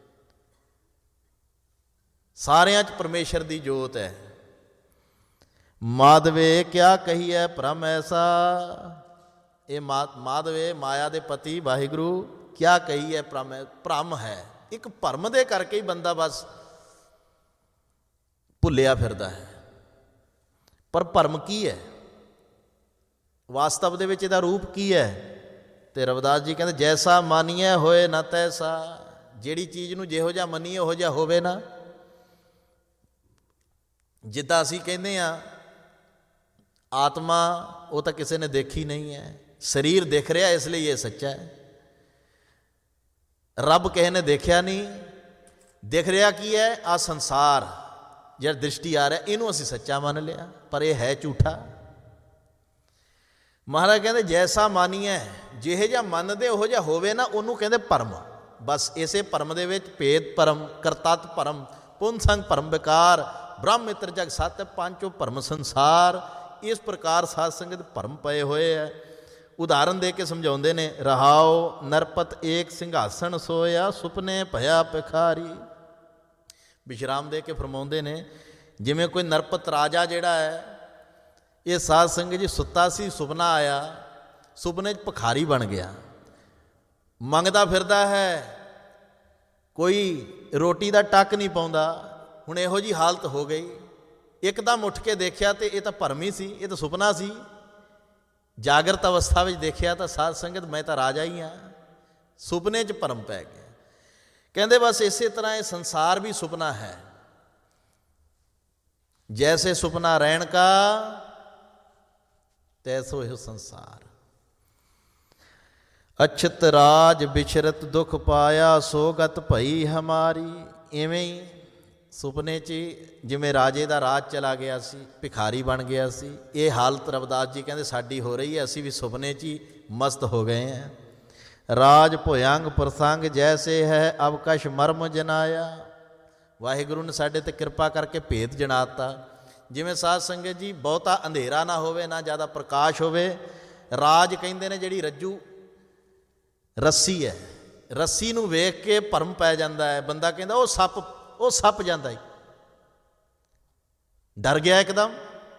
ਸਾਰਿਆਂ 'ਚ ਪਰਮੇਸ਼ਰ ਦੀ ਜੋਤ ਹੈ। ਮਾਧਵੇ ਕਿਆ ਕਹੀਐ ਭ੍ਰਮ ਐਸਾ, ਇਹ ਮਾਧਵੇ ਮਾਇਆ ਦੇ ਪਤੀ ਵਾਹਿਗੁਰੂ ਕਿਆ ਕਹੀਐ ਭ੍ਰਮ ਹੈ। ਇੱਕ ਭਰਮ ਦੇ ਕਰਕੇ ਹੀ ਬੰਦਾ ਬਸ ਭੁੱਲਿਆ ਫਿਰਦਾ ਹੈ। ਪਰ ਭਰਮ ਕੀ ਹੈ, ਵਾਸਤਵ ਦੇ ਵਿੱਚ ਇਹਦਾ ਰੂਪ ਕੀ ਹੈ? ਤੇ ਰਵਿਦਾਸ ਜੀ ਕਹਿੰਦੇ ਜੈਸਾ ਮਾਨੀਐ ਹੋਏ ਨਾ ਤੈਸਾ। ਜਿਹੜੀ ਚੀਜ਼ ਨੂੰ ਜਿਹੋ ਜਿਹਾ ਮੰਨੀਏ ਉਹੋ ਜਿਹਾ ਹੋਵੇ ਨਾ। ਜਿੱਦਾਂ ਅਸੀਂ ਕਹਿੰਦੇ ਹਾਂ ਆਤਮਾ, ਉਹ ਤਾਂ ਕਿਸੇ ਨੇ ਦੇਖੀ ਨਹੀਂ ਹੈ, ਸਰੀਰ ਦਿਖ ਰਿਹਾ ਇਸ ਲਈ ਇਹ ਸੱਚਾ ਹੈ। ਰੱਬ ਕਿਸੇ ਨੇ ਦੇਖਿਆ ਨਹੀਂ, ਦਿਖ ਰਿਹਾ ਕੀ ਹੈ? ਆਹ ਸੰਸਾਰ ਜਿਹੜਾ ਦ੍ਰਿਸ਼ਟੀ ਆ ਰਿਹਾ, ਇਹਨੂੰ ਅਸੀਂ ਸੱਚਾ ਮੰਨ ਲਿਆ, ਪਰ ਇਹ ਹੈ ਝੂਠਾ। ਮਹਾਰਾਜ ਕਹਿੰਦੇ ਜੈਸਾ ਮਾਨੀਐ, ਜਿਹੇ ਜਿਹਾ ਮੰਨਦੇ ਉਹੋ ਜਿਹਾ ਹੋਵੇ ਨਾ, ਉਹਨੂੰ ਕਹਿੰਦੇ ਭਰਮ। ਬਸ ਇਸੇ ਭਰਮ ਦੇ ਵਿੱਚ ਭੇਦ ਭਰਮ, ਕਰਤੱਤ ਭਰਮ, ਪੁੰਨ ਸੰਗ ਭਰਮ ਵਿਕਾਰ, ਬ੍ਰਹਮ ਮਿੱਤਰ ਜਗ ਸੱਤ, ਪੰਚੋ ਭਰਮ ਸੰਸਾਰ। ਇਸ ਪ੍ਰਕਾਰ ਸਾਧ ਸੰਗਤ ਭਰਮ ਪਏ ਹੋਏ ਹੈ। ਉਦਾਹਰਨ ਦੇ ਕੇ ਸਮਝਾਉਂਦੇ ਨੇ, ਰਹਾਓ ਨਰਪਤ ਏਕ ਸਿੰਘਾਸਣ ਸੋਇਆ, ਸੁਪਨੇ ਭਇਆ ਭਿਖਾਰੀ। ਵਿਸ਼ਰਾਮ ਦੇ ਕੇ ਫਰਮਾਉਂਦੇ ਨੇ, ਜਿਵੇਂ ਕੋਈ ਨਰਪਤ ਰਾਜਾ ਜਿਹੜਾ ਹੈ, ਇਹ ਸਾਧ ਸੰਗਤ ਜੀ ਸੁੱਤਾ ਸੀ, ਸੁਪਨਾ ਆਇਆ, ਸੁਪਨੇ 'ਚ ਭਿਖਾਰੀ ਬਣ ਗਿਆ, ਮੰਗਦਾ ਫਿਰਦਾ ਹੈ, ਕੋਈ ਰੋਟੀ ਦਾ ਟੱਕ ਨਹੀਂ ਪਾਉਂਦਾ। ਹੁਣ ਇਹੋ ਜਿਹੀ ਹਾਲਤ ਹੋ ਗਈ, ਇੱਕਦਮ ਉੱਠ ਕੇ ਦੇਖਿਆ ਤੇ ਇਹ ਤਾਂ ਭਰਮ ਹੀ ਸੀ, ਇਹ ਤਾਂ ਸੁਪਨਾ ਸੀ। ਜਾਗਰਤ ਅਵਸਥਾ ਵਿੱਚ ਦੇਖਿਆ ਤਾਂ ਸਾਧ ਸੰਗਤ ਮੈਂ ਤਾਂ ਰਾਜਾ ਹੀ ਹਾਂ, ਸੁਪਨੇ 'ਚ ਭਰਮ ਪੈ ਗਿਆ। ਕਹਿੰਦੇ ਬਸ ਇਸੇ ਤਰ੍ਹਾਂ ਇਹ ਸੰਸਾਰ ਵੀ ਸੁਪਨਾ ਹੈ। ਜੈਸੇ ਸੁਪਨਾ ਰਹਿਣ ਕਾ ਤੈਸੋ ਇਹ ਸੰਸਾਰ। ਅਛਤ ਰਾਜ ਬਿਛਰਤ ਦੁਖ ਪਾਇਆ, ਸੋਗਤ ਭਈ ਹਮਾਰੀ। ਇਵੇਂ ਹੀ ਸੁਪਨੇ 'ਚ ਜਿਵੇਂ ਰਾਜੇ ਦਾ ਰਾਜ ਚਲਾ ਗਿਆ ਸੀ, ਭਿਖਾਰੀ ਬਣ ਗਿਆ ਸੀ, ਇਹ ਹਾਲਤ ਰਵਿਦਾਸ ਜੀ ਕਹਿੰਦੇ ਸਾਡੀ ਹੋ ਰਹੀ ਹੈ। ਅਸੀਂ ਵੀ ਸੁਪਨੇ 'ਚ ਹੀ ਮਸਤ ਹੋ ਗਏ ਹਾਂ। ਰਾਜ ਭੁਯੰਗ ਪ੍ਰਸੰਗ ਜੈਸੇ ਹੈ, ਅਵਕਸ਼ ਮਰਮ ਜਨਾਇਆ। ਵਾਹਿਗੁਰੂ ਨੇ ਸਾਡੇ 'ਤੇ ਕਿਰਪਾ ਕਰਕੇ ਭੇਦ ਜਣਾਤਾ। ਜਿਵੇਂ ਸਾਧ ਸੰਗਤ ਜੀ ਬਹੁਤਾ ਅੰਧੇਰਾ ਨਾ ਹੋਵੇ, ਨਾ ਜ਼ਿਆਦਾ ਪ੍ਰਕਾਸ਼ ਹੋਵੇ। ਰਾਜ ਕਹਿੰਦੇ ਨੇ ਜਿਹੜੀ ਰੱਜੂ ਰੱਸੀ ਹੈ, ਰੱਸੀ ਨੂੰ ਵੇਖ ਕੇ ਭਰਮ ਪੈ ਜਾਂਦਾ ਹੈ। ਬੰਦਾ ਕਹਿੰਦਾ ਉਹ ਸੱਪ ਜਾਂਦਾ ਹੀ, ਡਰ ਗਿਆ ਇੱਕਦਮ।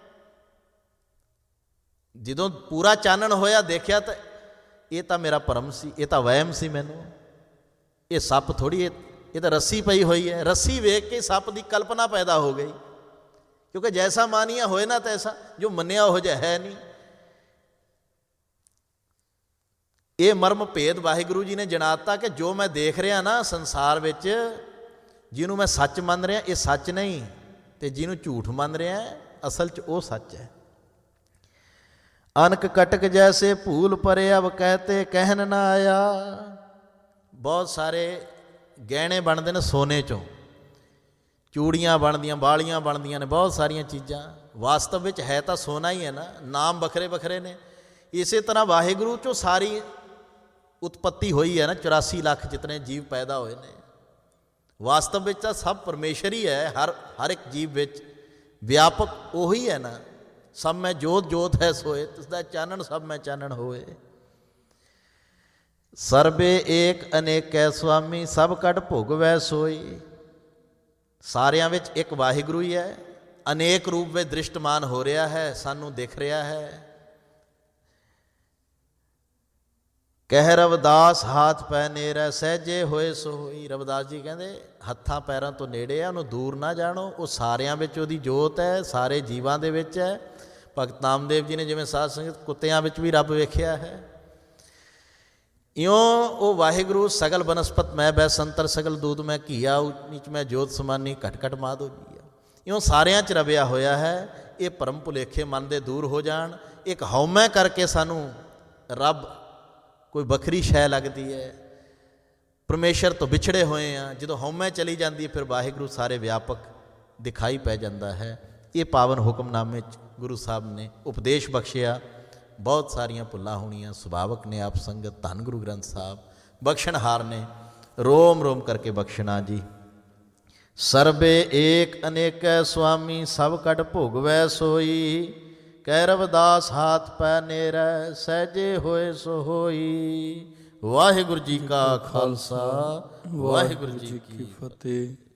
ਜਦੋਂ ਪੂਰਾ ਚਾਨਣ ਹੋਇਆ, ਦੇਖਿਆ ਤਾਂ ਇਹ ਤਾਂ ਮੇਰਾ ਭਰਮ ਸੀ, ਇਹ ਤਾਂ ਵਹਿਮ ਸੀ ਮੈਨੂੰ, ਇਹ ਸੱਪ ਥੋੜ੍ਹੀ, ਇਹ ਤਾਂ ਰੱਸੀ ਪਈ ਹੋਈ ਹੈ। ਰੱਸੀ ਵੇਖ ਕੇ ਸੱਪ ਦੀ ਕਲਪਨਾ ਪੈਦਾ ਹੋ ਗਈ, ਕਿਉਂਕਿ ਜੈਸਾ ਮਾਨੀਆ ਹੋਏ ਨਾ ਤੈਸਾ, ਜੋ ਮੰਨਿਆ ਉਹ ਜਿਹਾ ਹੈ ਨਹੀਂ। ਇਹ ਮਰਮ ਭੇਦ ਵਾਹਿਗੁਰੂ ਜੀ ਨੇ ਜਣਾਤਾ ਕਿ ਜੋ ਮੈਂ ਦੇਖ ਰਿਹਾ ਨਾ ਸੰਸਾਰ ਵਿੱਚ, ਜਿਹਨੂੰ ਮੈਂ ਸੱਚ ਮੰਨ ਰਿਹਾ ਇਹ ਸੱਚ ਨਹੀਂ, ਤੇ ਜਿਹਨੂੰ ਝੂਠ ਮੰਨ ਰਿਹਾ ਅਸਲ 'ਚ ਉਹ ਸੱਚ ਹੈ। ਅਨਕ ਕਟਕ ਜੈਸੇ ਭੂਲ ਪਰੇ, ਅਬ ਕਹਤੇ ਕਹਿਨ ਨਾ ਆਇਆ। ਬਹੁਤ ਸਾਰੇ ਗਹਿਣੇ ਬਣਦੇ ਨੇ ਸੋਨੇ 'ਚੋਂ, ਚੂੜੀਆਂ ਬਣਦੀਆਂ, ਬਾਲੀਆਂ ਬਣਦੀਆਂ ਨੇ, ਬਹੁਤ ਸਾਰੀਆਂ ਚੀਜ਼ਾਂ। ਵਾਸਤਵ ਵਿੱਚ ਹੈ ਤਾਂ ਸੋਨਾ ਹੀ ਹੈ ਨਾ, ਨਾਮ ਵੱਖਰੇ ਵੱਖਰੇ ਨੇ। ਇਸੇ ਤਰ੍ਹਾਂ ਵਾਹਿਗੁਰੂ 'ਚੋਂ ਸਾਰੀ ਉਤਪੱਤੀ ਹੋਈ ਹੈ ਨਾ, 84 ਲੱਖ ਜਿਤਨੇ ਜੀਵ ਪੈਦਾ ਹੋਏ ਨੇ। ਵਾਸਤਵ ਵਿੱਚ ਤਾਂ ਸਭ ਪਰਮੇਸ਼ਰ ਹੀ ਹੈ, ਹਰ ਇੱਕ ਜੀਵ ਵਿੱਚ ਵਿਆਪਕ ਉਹੀ ਹੈ ਨਾ। ਸਭ ਮੈਂ ਜੋਤ ਜੋਤ ਹੈ ਸੋਏ, ਤਿਸਦਾ ਚਾਨਣ ਸਭ ਮੈਂ ਚਾਨਣ ਹੋਏ। ਸਰਬੇ ਏਕ ਅਨੇਕੈ ਸੁਆਮੀ, ਸਭ ਕਟ ਭੋਗਵੈ ਸੋਈ। ਸਾਰਿਆਂ ਵਿੱਚ ਇੱਕ ਵਾਹਿਗੁਰੂ ਹੀ ਹੈ, ਅਨੇਕ ਰੂਪ ਵਿੱਚ ਦ੍ਰਿਸ਼ਟਮਾਨ ਹੋ ਰਿਹਾ ਹੈ, ਸਾਨੂੰ ਦਿਖ ਰਿਹਾ ਹੈ। ਕਹਿ ਰਵਿਦਾਸ ਹਾਥ ਪੈ ਨੇੜੈ, ਸਹਿਜੇ ਹੋਏ ਸੋ ਹੋਈ। ਰਵਿਦਾਸ ਜੀ ਕਹਿੰਦੇ ਹੱਥਾਂ ਪੈਰਾਂ ਤੋਂ ਨੇੜੇ ਆ, ਉਹਨੂੰ ਦੂਰ ਨਾ ਜਾਣੋ। ਉਹ ਸਾਰਿਆਂ ਵਿੱਚ ਉਹਦੀ ਜੋਤ ਹੈ, ਸਾਰੇ ਜੀਵਾਂ ਦੇ ਵਿੱਚ ਹੈ। ਭਗਤ ਨਾਮਦੇਵ ਜੀ ਨੇ ਜਿਵੇਂ ਸਾਧ ਸੰਗਤ ਕੁੱਤਿਆਂ ਵਿੱਚ ਵੀ ਰੱਬ ਵੇਖਿਆ ਹੈ, ਇਉਂ ਉਹ ਵਾਹਿਗੁਰੂ ਸਗਲ ਬਨਸਪਤ ਮੈਂ ਬੈ ਸੰਤਰ, ਸਗਲ ਦੂਤ ਮੈਂ ਘੀਆ, ਨੀਚ ਮੈਂ ਜੋਤ ਸਮਾਨੀ, ਘਟ ਘਟ ਮਾਧੋ ਜੀਆ। ਇਉਂ ਸਾਰਿਆਂ 'ਚ ਰਵਿਆ ਹੋਇਆ ਹੈ। ਇਹ ਭਰਮ ਭੁਲੇਖੇ ਮਨ ਦੇ ਦੂਰ ਹੋ ਜਾਣ। ਇੱਕ ਹਉਮੈ ਕਰਕੇ ਸਾਨੂੰ ਰੱਬ ਕੋਈ ਵੱਖਰੀ ਸ਼ੈ ਲੱਗਦੀ ਹੈ, ਪਰਮੇਸ਼ਰ ਤੋਂ ਵਿਛੜੇ ਹੋਏ ਹਾਂ। ਜਦੋਂ ਹਉਮੈ ਚਲੀ ਜਾਂਦੀ ਹੈ, ਫਿਰ ਵਾਹਿਗੁਰੂ ਸਾਰੇ ਵਿਆਪਕ ਦਿਖਾਈ ਪੈ ਜਾਂਦਾ ਹੈ। ਇਹ ਪਾਵਨ ਹੁਕਮਨਾਮੇ 'ਚ ਗੁਰੂ ਸਾਹਿਬ ਨੇ ਉਪਦੇਸ਼ ਬਖਸ਼ਿਆ। ਬਹੁਤ ਸਾਰੀਆਂ ਭੁੱਲਾਂ ਹੋਣੀਆਂ, ਸੁਭਾਵਕ ਨੇ। ਆਪ ਸੰਗਤ ਧੰਨ ਗੁਰੂ ਗ੍ਰੰਥ ਸਾਹਿਬ ਬਖਸ਼ਣਹਾਰ ਨੇ, ਰੋਮ ਰੋਮ ਕਰਕੇ ਬਖਸ਼ਣਾ ਜੀ। ਸਰਬੇ ਏਕ ਅਨੇਕੈ ਸੁਆਮੀ, ਸਭ ਕਟ ਭੋਗਵੈ ਸੋਈ। ਕਹਿ ਰਵਿਦਾਸ ਹਾਥ ਪੈ ਨੇਰੈ, ਸਹਿਜੇ ਹੋਏ ਸੋ ਹੋਈ। ਵਾਹਿਗੁਰੂ ਜੀ ਕਾ ਖਾਲਸਾ, ਵਾਹਿਗੁਰੂ ਜੀ ਕੀ ਫਤਿਹ।